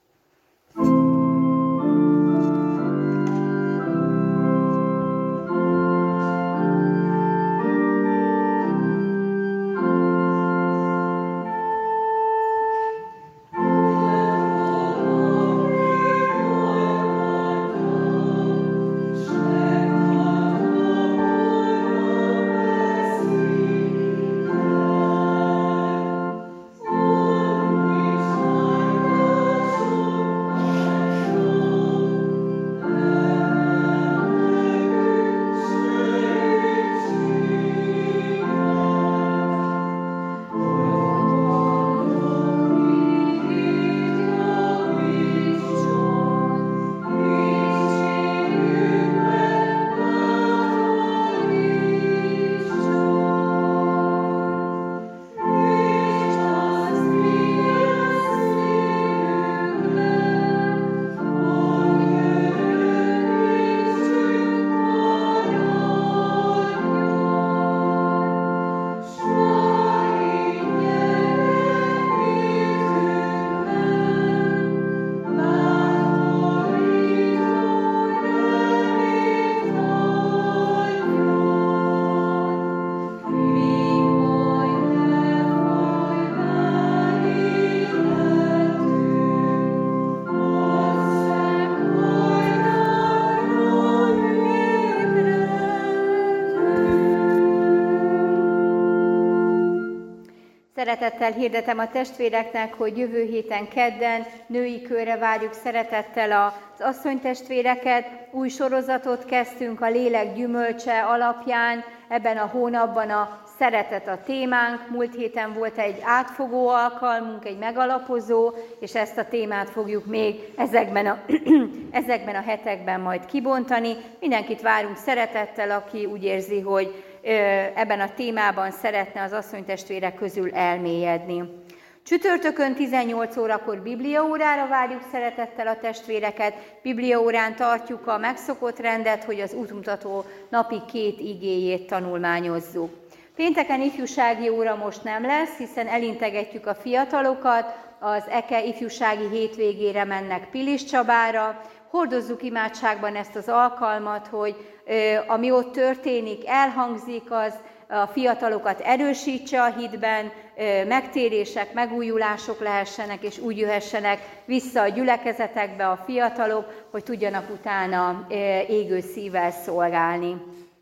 Szeretettel hirdetem a testvéreknek, hogy jövő héten kedden női körre várjuk szeretettel az asszonytestvéreket. Új sorozatot kezdtünk a Lélek gyümölcse alapján. Ebben a hónapban a szeretet a témánk. Múlt héten volt egy átfogó alkalmunk, egy megalapozó, és ezt a témát fogjuk még ezekben a, ezekben a hetekben majd kibontani. Mindenkit várunk szeretettel, aki úgy érzi, hogy ebben a témában szeretne az asszonytestvérek közül elmélyedni. Csütörtökön tizennyolc órakor bibliaórára várjuk szeretettel a testvéreket. Bibliaórán tartjuk a megszokott rendet, hogy az útmutató napi két igéjét tanulmányozzuk. Pénteken ifjúsági óra most nem lesz, hiszen elintegetjük a fiatalokat, az é ká ifjúsági hétvégére mennek Pilis Csabára. Hordozzuk imádságban ezt az alkalmat, hogy ami ott történik, elhangzik, az a fiatalokat erősítse a hitben, megtérések, megújulások lehessenek, és úgy jöhessenek vissza a gyülekezetekbe a fiatalok, hogy tudjanak utána égő szívvel szolgálni.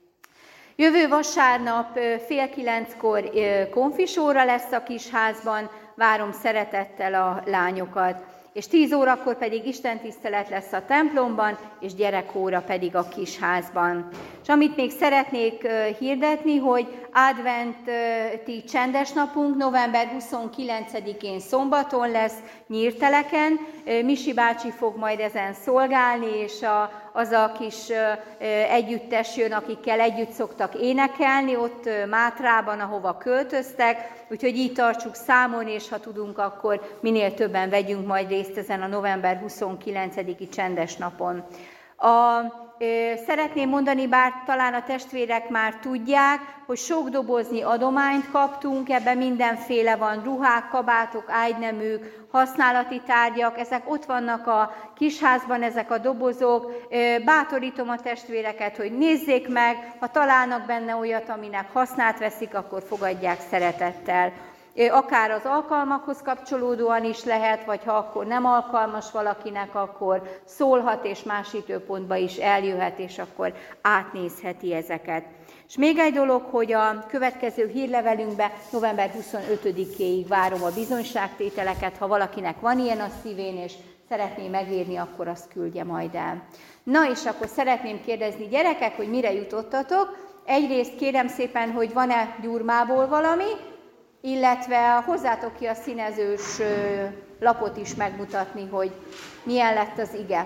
Jövő vasárnap fél kilenckor konfisóra lesz a kisházban, várom szeretettel a lányokat. És tíz órakor pedig istentisztelet lesz a templomban, és gyerekóra pedig a kisházban. És amit még szeretnék hirdetni, hogy adventi csendes napunk november huszonkilencedikén szombaton lesz Nyírteleken. Misi bácsi fog majd ezen szolgálni, és a, az a kis együttes jön, akikkel együtt szoktak énekelni, ott Mátrában, ahova költöztek. Úgyhogy így tartsuk számon, és ha tudunk, akkor minél többen vegyünk majd részt ezen a november huszonkilencediki csendes napon. A, ö, szeretném mondani, bár talán a testvérek már tudják, hogy sok doboznyi adományt kaptunk, ebben mindenféle van, ruhák, kabátok, ágyneműk, használati tárgyak, ezek ott vannak a kisházban, ezek a dobozok. Bátorítom a testvéreket, hogy nézzék meg, ha találnak benne olyat, aminek hasznát veszik, akkor fogadják szeretettel. Akár az alkalmakhoz kapcsolódóan is lehet, vagy ha akkor nem alkalmas valakinek, akkor szólhat, és más időpontba is eljöhet, és akkor átnézheti ezeket. És még egy dolog, hogy a következő hírlevelünkben november huszonötödikéig várom a bizonyságtételeket, ha valakinek van ilyen a szívén, és szeretné megírni, akkor azt küldje majd el. Na és akkor szeretném kérdezni, gyerekek, hogy mire jutottatok. Egyrészt kérem szépen, hogy van-e Gyurmából valami, illetve hozzátok ki a színezős lapot is megmutatni, hogy milyen lett az ige.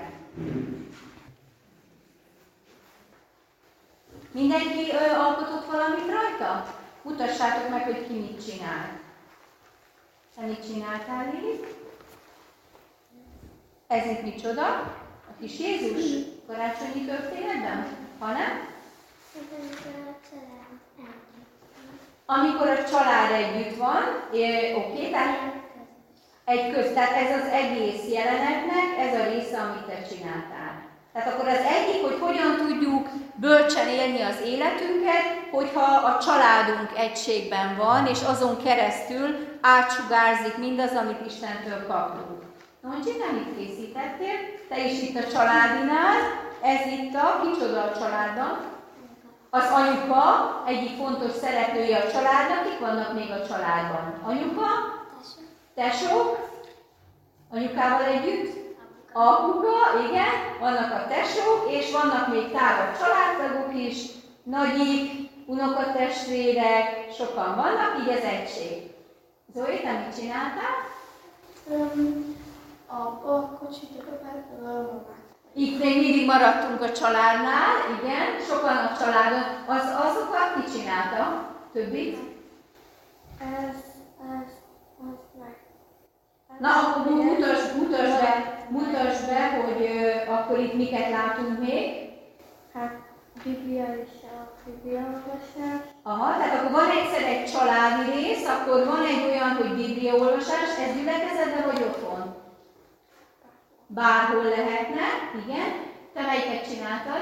Mindenki ö, alkotott valamit rajta? Mutassátok meg, hogy ki mit csinál. Te mit csináltál, Lili? Ez itt micsoda? A kis Jézus karácsonyi történetben? Ha nem? Amikor a család együtt van, oké, okay, tehát egy köz, tehát ez az egész jelenetnek, ez a része, amit te csináltál. Tehát akkor az egyik, hogy hogyan tudjuk bölcsen élni az életünket, hogyha a családunk egységben van, és azon keresztül átsugárzik mindaz, amit Istentől kapunk. Noncsi, te mit készítettél? Te is itt a családinál, ez itt a, kicsoda a családban? Az anyuka, egyik fontos szereplője a családnak, kik vannak még a családban? Anyuka, tesók, anyukával együtt, apuka, igen, vannak a tesók, és vannak még távol családtagok is, nagyik, unokatestvérek, sokan vannak, így az egység. Zoe, te mit csináltál? Um, apa, kocsit, a mamát. Itt még mindig maradtunk a családnál, igen, sokan a családon. Az, azokat ki csinálta? Többit? Ez, ez, az meg. Na, akkor mutasd, mutasd be, mutasd be, hogy uh, akkor itt miket látunk még. Hát, Biblia és a Bibliaolvasás. Aha, tehát akkor van egyszer egy családi rész, akkor van egy olyan, hogy Bibliaolvasás, ez gyülekezetben vagy otthon? Bárhol lehetne, igen. Te melyiket csináltad?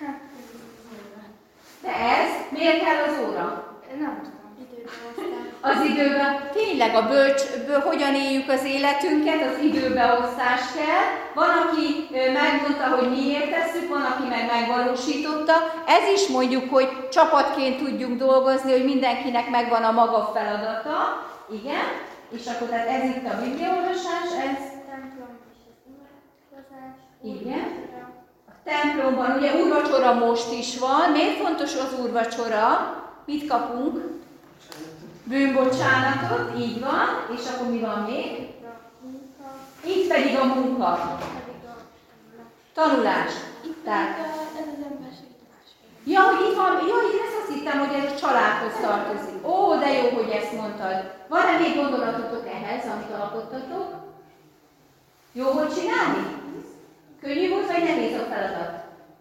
De ez, miért kell az óra? Nem tudom, időbeosztás. Az időben, tényleg a bölcs, ből, hogyan éljük az életünket, az időbeosztás kell. Van, aki megmondta, hogy miért tesszük, van, aki meg megvalósította. Ez is mondjuk, hogy csapatként tudjunk dolgozni, hogy mindenkinek megvan a maga feladata. Igen, és akkor tehát ez itt a bibliaolvasás, ez... Igen. A templomban, ugye úrvacsora most is van. Miért fontos az úrvacsora? Mit kapunk? Bűnbocsánatot, így van. És akkor mi van még? Itt pedig a munka. Tanulás. Tehát... Ja, hogy itt van, ja, én ezt azt hittem, hogy ez a családhoz tartozik. Ó, de jó, hogy ezt mondtad. Van-e még gondolatotok ehhez, amit alkottatok? Jó, hogy csinálni? Könnyű volt, vagy nehéz a feladat?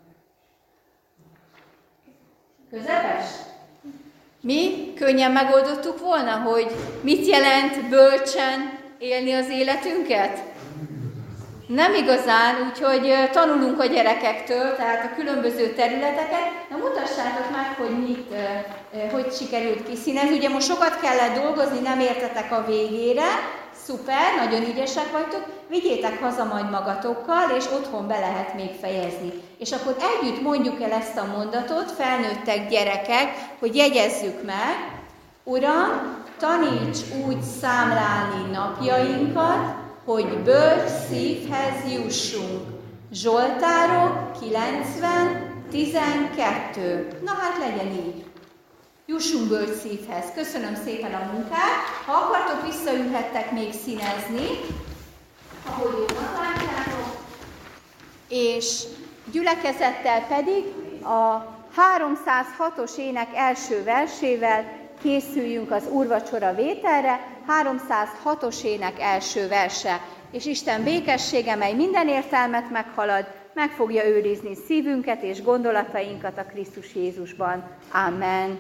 Közepes? Mi könnyen megoldottuk volna, hogy mit jelent bölcsen élni az életünket? Nem igazán, úgyhogy tanulunk a gyerekektől, tehát a különböző területeket. Na mutassátok meg, hogy mit, hogy sikerült kiszínezni. Ugye most sokat kellett dolgozni, nem értetek a végére. Szuper, nagyon ügyesek vagytok, vigyétek haza majd magatokkal, és otthon be lehet még fejezni. És akkor együtt mondjuk el ezt a mondatot, felnőttek gyerekek, hogy jegyezzük meg: Uram, taníts úgy számlálni napjainkat, hogy bölcs szívhez jussunk. Zsoltárok kilencven tizenkettő. Na hát legyen így. Jussunk bölcs szívhez. Köszönöm szépen a munkát. Ha akartok, visszaülhettek még színezni, ahogy jónak látjátok. És gyülekezettel pedig a háromszázhatos ének első versével készüljünk az úrvacsora vételre. háromszázhatos ének első verse. És Isten békessége, mely minden értelmet meghalad, meg fogja őrizni szívünket és gondolatainkat a Krisztus Jézusban. Amen.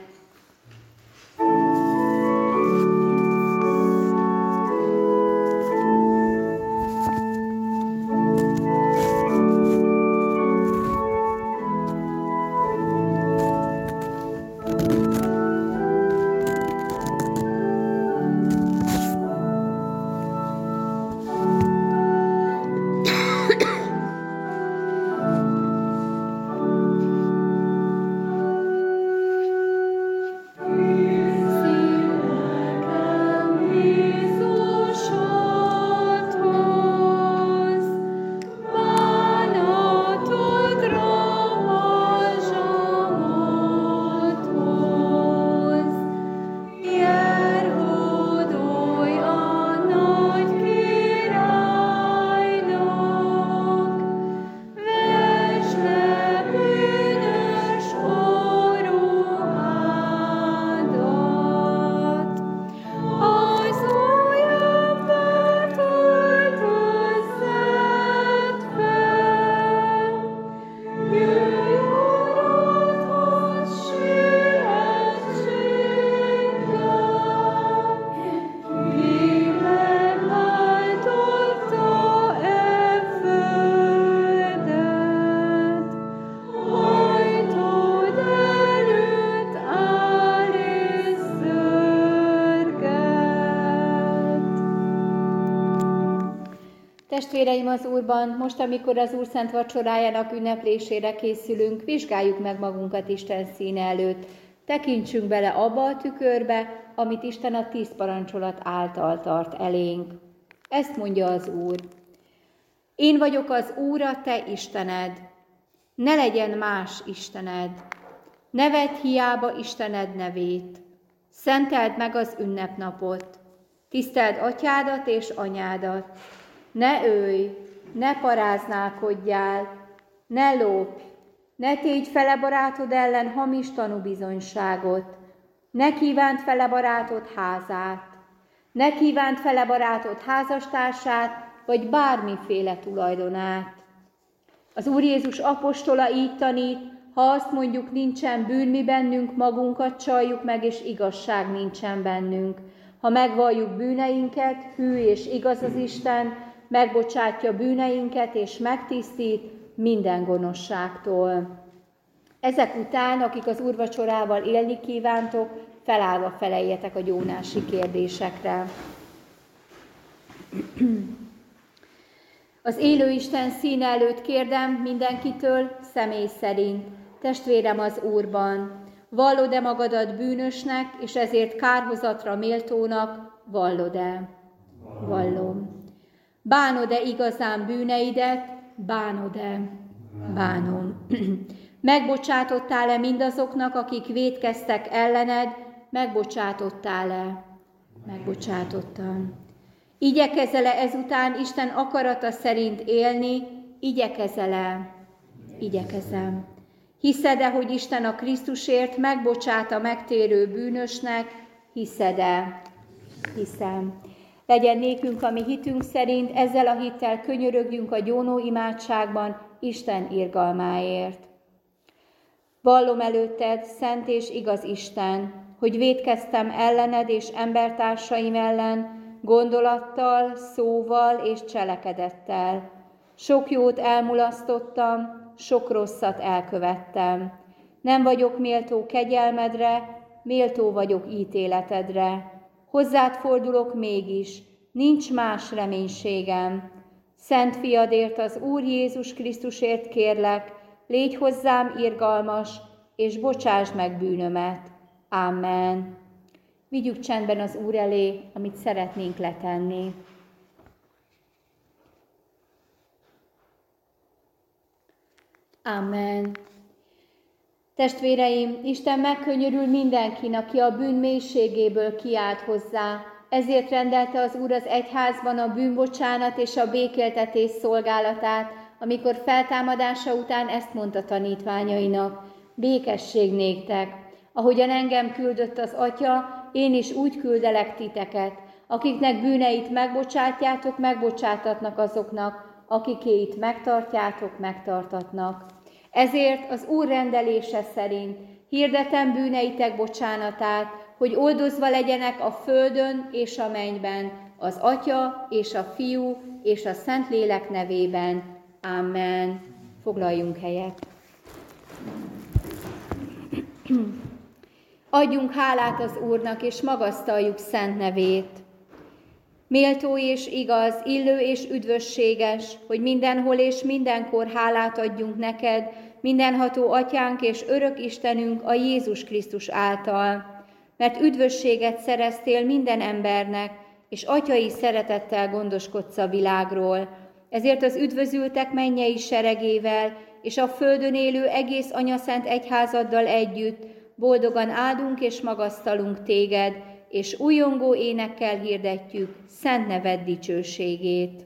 Testvéreim az Úrban, most, amikor az Úr szent vacsorájának ünneplésére készülünk, vizsgáljuk meg magunkat Isten színe előtt. Tekintsünk bele abba a tükörbe, amit Isten a tíz parancsolat által tart elénk. Ezt mondja az Úr. Én vagyok az Úr, a te Istened. Ne legyen más Istened. Ne vedd hiába Istened nevét. Szenteld meg az ünnepnapot. Tiszteld atyádat és anyádat. Ne ölj, ne paráználkodjál, ne lopj, ne tégy fele barátod ellen hamis tanúbizonyságot, ne kívánt fele barátod házát, ne kívánt fele barátod házastársát, vagy bármiféle tulajdonát. Az Úr Jézus apostola így tanít, ha azt mondjuk, nincsen bűn mi bennünk, magunkat csaljuk meg, és igazság nincsen bennünk. Ha megvalljuk bűneinket, hű és igaz az Isten, megbocsátja bűneinket és megtisztít minden gonoszságtól. Ezek után, akik az úrvacsorával élni kívántok, felállva feleljetek a gyónási kérdésekre. Az élő Isten színe előtt kérdem mindenkitől személy szerint, testvérem az Úrban, vallod-e magadat bűnösnek, és ezért kárhozatra méltónak, vallod-e? Vallom. Bánod-e igazán bűneidet? Bánod-e? Bánom. Megbocsátottál-e mindazoknak, akik vétkeztek ellened? Megbocsátottál-e? Megbocsátottam. Igyekezel-e ezután Isten akarata szerint élni? Igyekezel-e? Igyekezem. Hiszed-e, hogy Isten a Krisztusért megbocsát a megtérő bűnösnek? Hiszed-e? Hiszem. Legyen nékünk a mi hitünk szerint, ezzel a hittel könyörögjünk a gyónó imádságban Isten irgalmáért. Vallom előtted, szent és igaz Isten, hogy vétkeztem ellened és embertársaim ellen, gondolattal, szóval és cselekedettel. Sok jót elmulasztottam, sok rosszat elkövettem. Nem vagyok méltó kegyelmedre, méltó vagyok ítéletedre. Hozzád fordulok mégis, nincs más reménységem. Szent fiadért, az Úr Jézus Krisztusért kérlek, légy hozzám irgalmas, és bocsásd meg bűnömet. Amen. Vigyük csendben az Úr elé, amit szeretnénk letenni. Amen. Testvéreim, Isten megkönyörül mindenkin, aki a bűn mélységéből kiált hozzá. Ezért rendelte az Úr az egyházban a bűnbocsánat és a békéltetés szolgálatát, amikor feltámadása után ezt mondta tanítványainak: békesség néktek. Ahogyan engem küldött az Atya, én is úgy küldelek titeket. Akiknek bűneit megbocsátjátok, megbocsátatnak azoknak, akikéit megtartjátok, megtartatnak. Ezért az Úr rendelése szerint hirdetem bűneitek bocsánatát, hogy oldozva legyenek a földön és a mennyben, az Atya és a Fiú és a Szentlélek nevében. Amen. Foglaljunk helyet. Adjunk hálát az Úrnak, és magasztaljuk szent nevét. Méltó és igaz, illő és üdvösséges, hogy mindenhol és mindenkor hálát adjunk neked, mindenható Atyánk és örök Istenünk a Jézus Krisztus által. Mert üdvösséget szereztél minden embernek, és atyai szeretettel gondoskodsz a világról. Ezért az üdvözültek mennyei seregével, és a földön élő egész anyaszent egyházaddal együtt boldogan áldunk és magasztalunk téged, és újongó énekkel hirdetjük szent neved dicsőségét.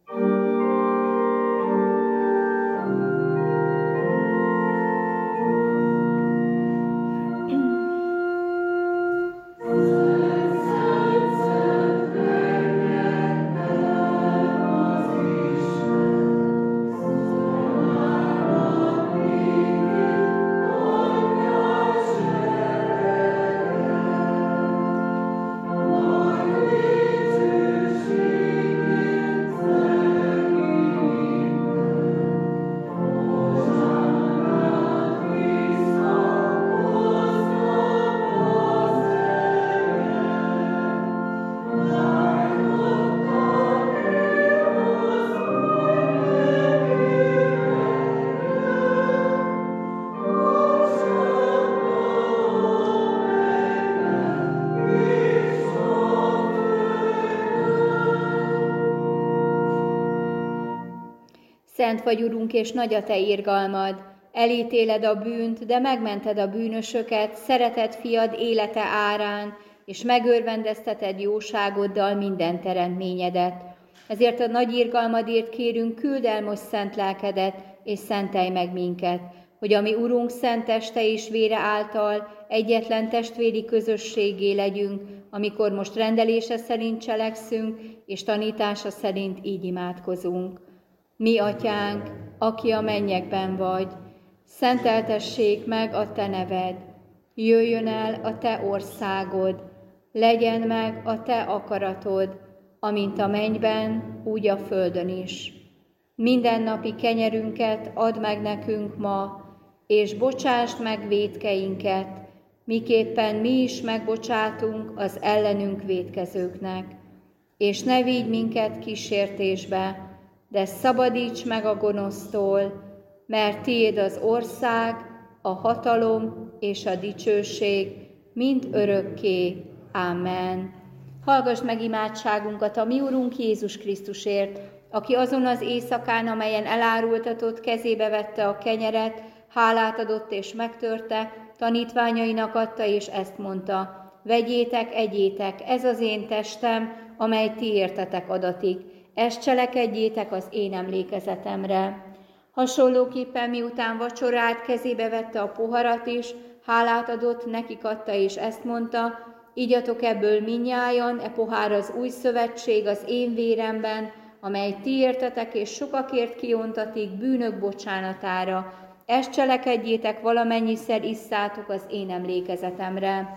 Szent vagy, Urunk, és nagy a te irgalmad. Elítéled a bűnt, de megmented a bűnösöket, szereted fiad élete árán, és megörvendezteted jóságoddal minden teremtményedet. Ezért a nagy irgalmadért kérünk, küld el most szent lelkedet, és szentelj meg minket, hogy a mi Urunk szent teste és vére által egyetlen testvéri közösségé legyünk, amikor most rendelése szerint cselekszünk, és tanítása szerint így imádkozunk. Mi, Atyánk, aki a mennyekben vagy, szenteltessék meg a te neved, jöjjön el a te országod, legyen meg a te akaratod, amint a mennyben, úgy a földön is. Mindennapi kenyerünket add meg nekünk ma, és bocsásd meg vétkeinket, miképpen mi is megbocsátunk az ellenünk vétkezőknek. És ne vigy minket kísértésbe, de szabadíts meg a gonosztól, mert tiéd az ország, a hatalom és a dicsőség, mind örökké. Amen. Hallgass meg imádságunkat a mi Urunk Jézus Krisztusért, aki azon az éjszakán, amelyen elárultatott, kezébe vette a kenyeret, hálát adott és megtörte, tanítványainak adta, és ezt mondta: vegyétek, egyétek, ez az én testem, amely ti értetek adatik. Ezt cselekedjétek az én emlékezetemre. Hasonlóképpen miután vacsorát, kezébe vette a poharat is, hálát adott, nekik adta, és ezt mondta: igyatok ebből mindnyájan, e pohár az új szövetség az én véremben, amely ti értetek és sokakért kiontatik bűnök bocsánatára. Ezt cselekedjétek, valamennyiszer isszátok az én emlékezetemre.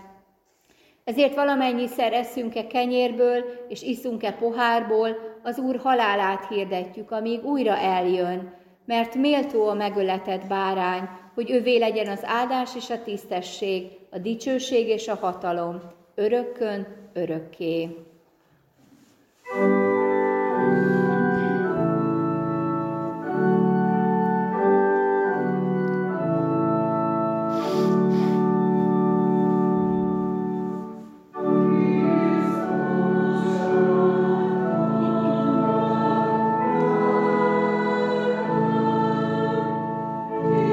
Ezért valamennyiszer eszünk-e kenyérből, és iszunk-e pohárból, az Úr halálát hirdetjük, amíg újra eljön. Mert méltó a megöletett bárány, hogy övé legyen az áldás és a tisztesség, a dicsőség és a hatalom, örökkön, örökké. Amen.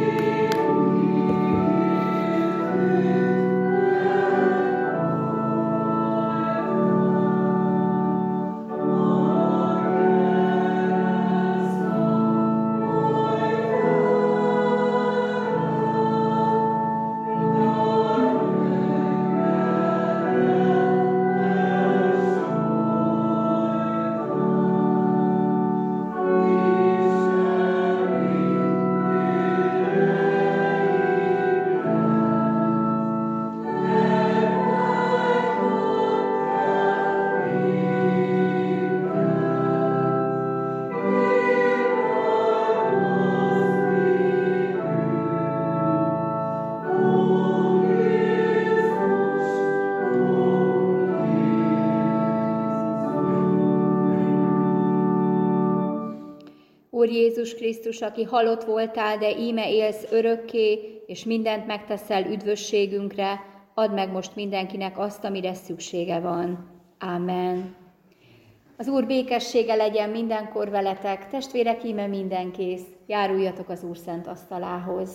Jézus Krisztus, aki halott voltál, de íme élsz örökké, és mindent megteszel üdvösségünkre, add meg most mindenkinek azt, amire szüksége van. Ámen. Az Úr békessége legyen mindenkor veletek, testvérek, íme minden kész, járuljatok az Úr szent asztalához.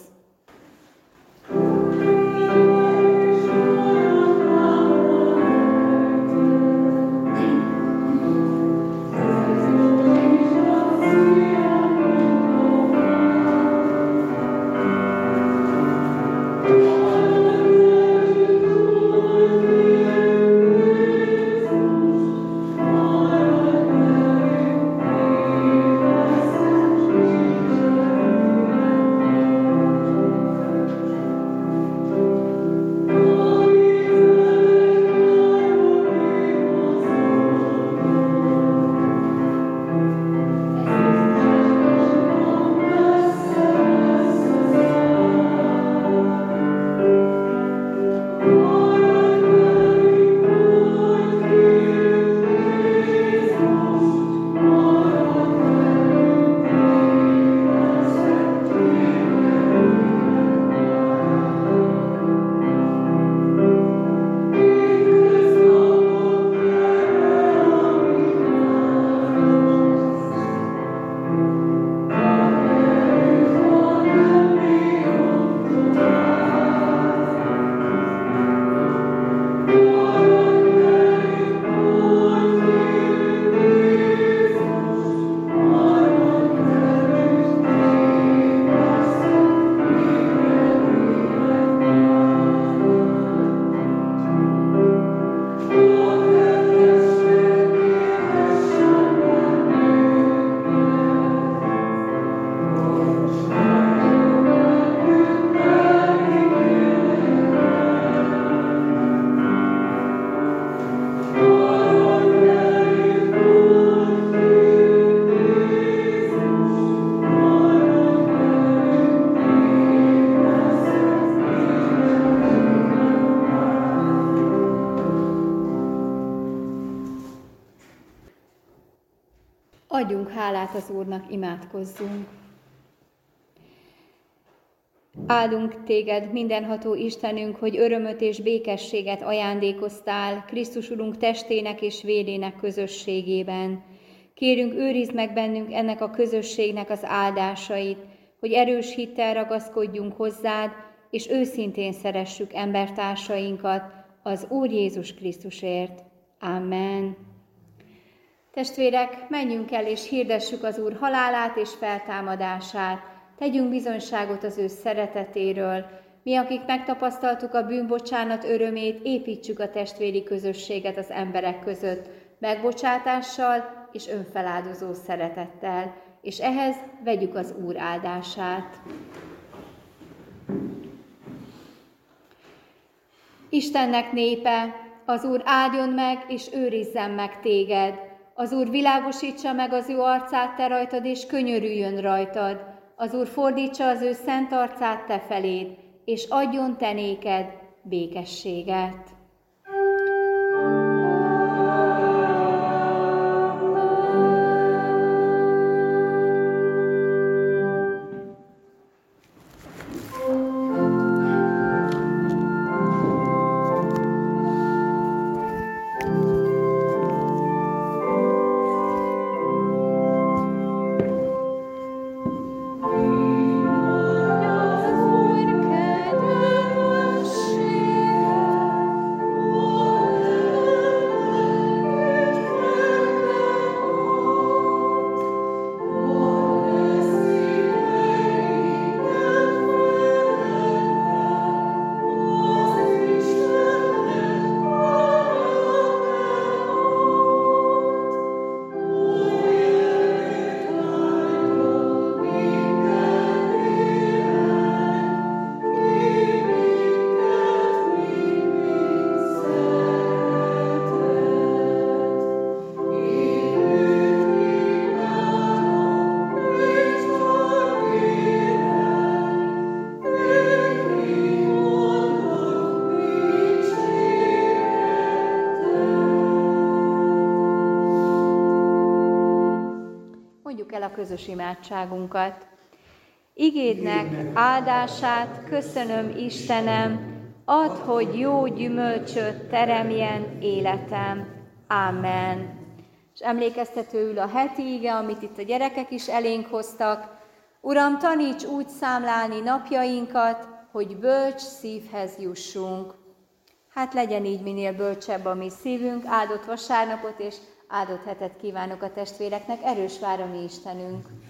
Adjunk hálát az Úrnak, imádkozzunk. Áldunk téged, mindenható Istenünk, hogy örömöt és békességet ajándékoztál Krisztus Urunk testének és vérének közösségében. Kérünk, őrizd meg bennünk ennek a közösségnek az áldásait, hogy erős hittel ragaszkodjunk hozzád, és őszintén szeressük embertársainkat az Úr Jézus Krisztusért. Amen. Testvérek, menjünk el és hirdessük az Úr halálát és feltámadását. Tegyünk bizonyságot az ő szeretetéről. Mi, akik megtapasztaltuk a bűnbocsánat örömét, építsük a testvéri közösséget az emberek között, megbocsátással és önfeláldozó szeretettel, és ehhez vegyük az Úr áldását. Istennek népe, az Úr áldjon meg és őrizzen meg téged. Az Úr világosítsa meg az ő arcát te rajtad, és könyörüljön rajtad. Az Úr fordítsa az ő szent arcát te feléd, és adjon te néked békességet. Kedvessége közös imádságunkat. Igédnek áldását köszönöm, Istenem, add, hogy jó gyümölcsöt teremjen életem. Ámen. És emlékeztetőül a heti ige, amit itt a gyerekek is elénk hoztak. Uram, taníts úgy számlálni napjainkat, hogy bölcs szívhez jussunk. Hát legyen így minél bölcsebb a mi szívünk, áldott vasárnapot és áldott hetet kívánok a testvéreknek, erős vár a mi Istenünk.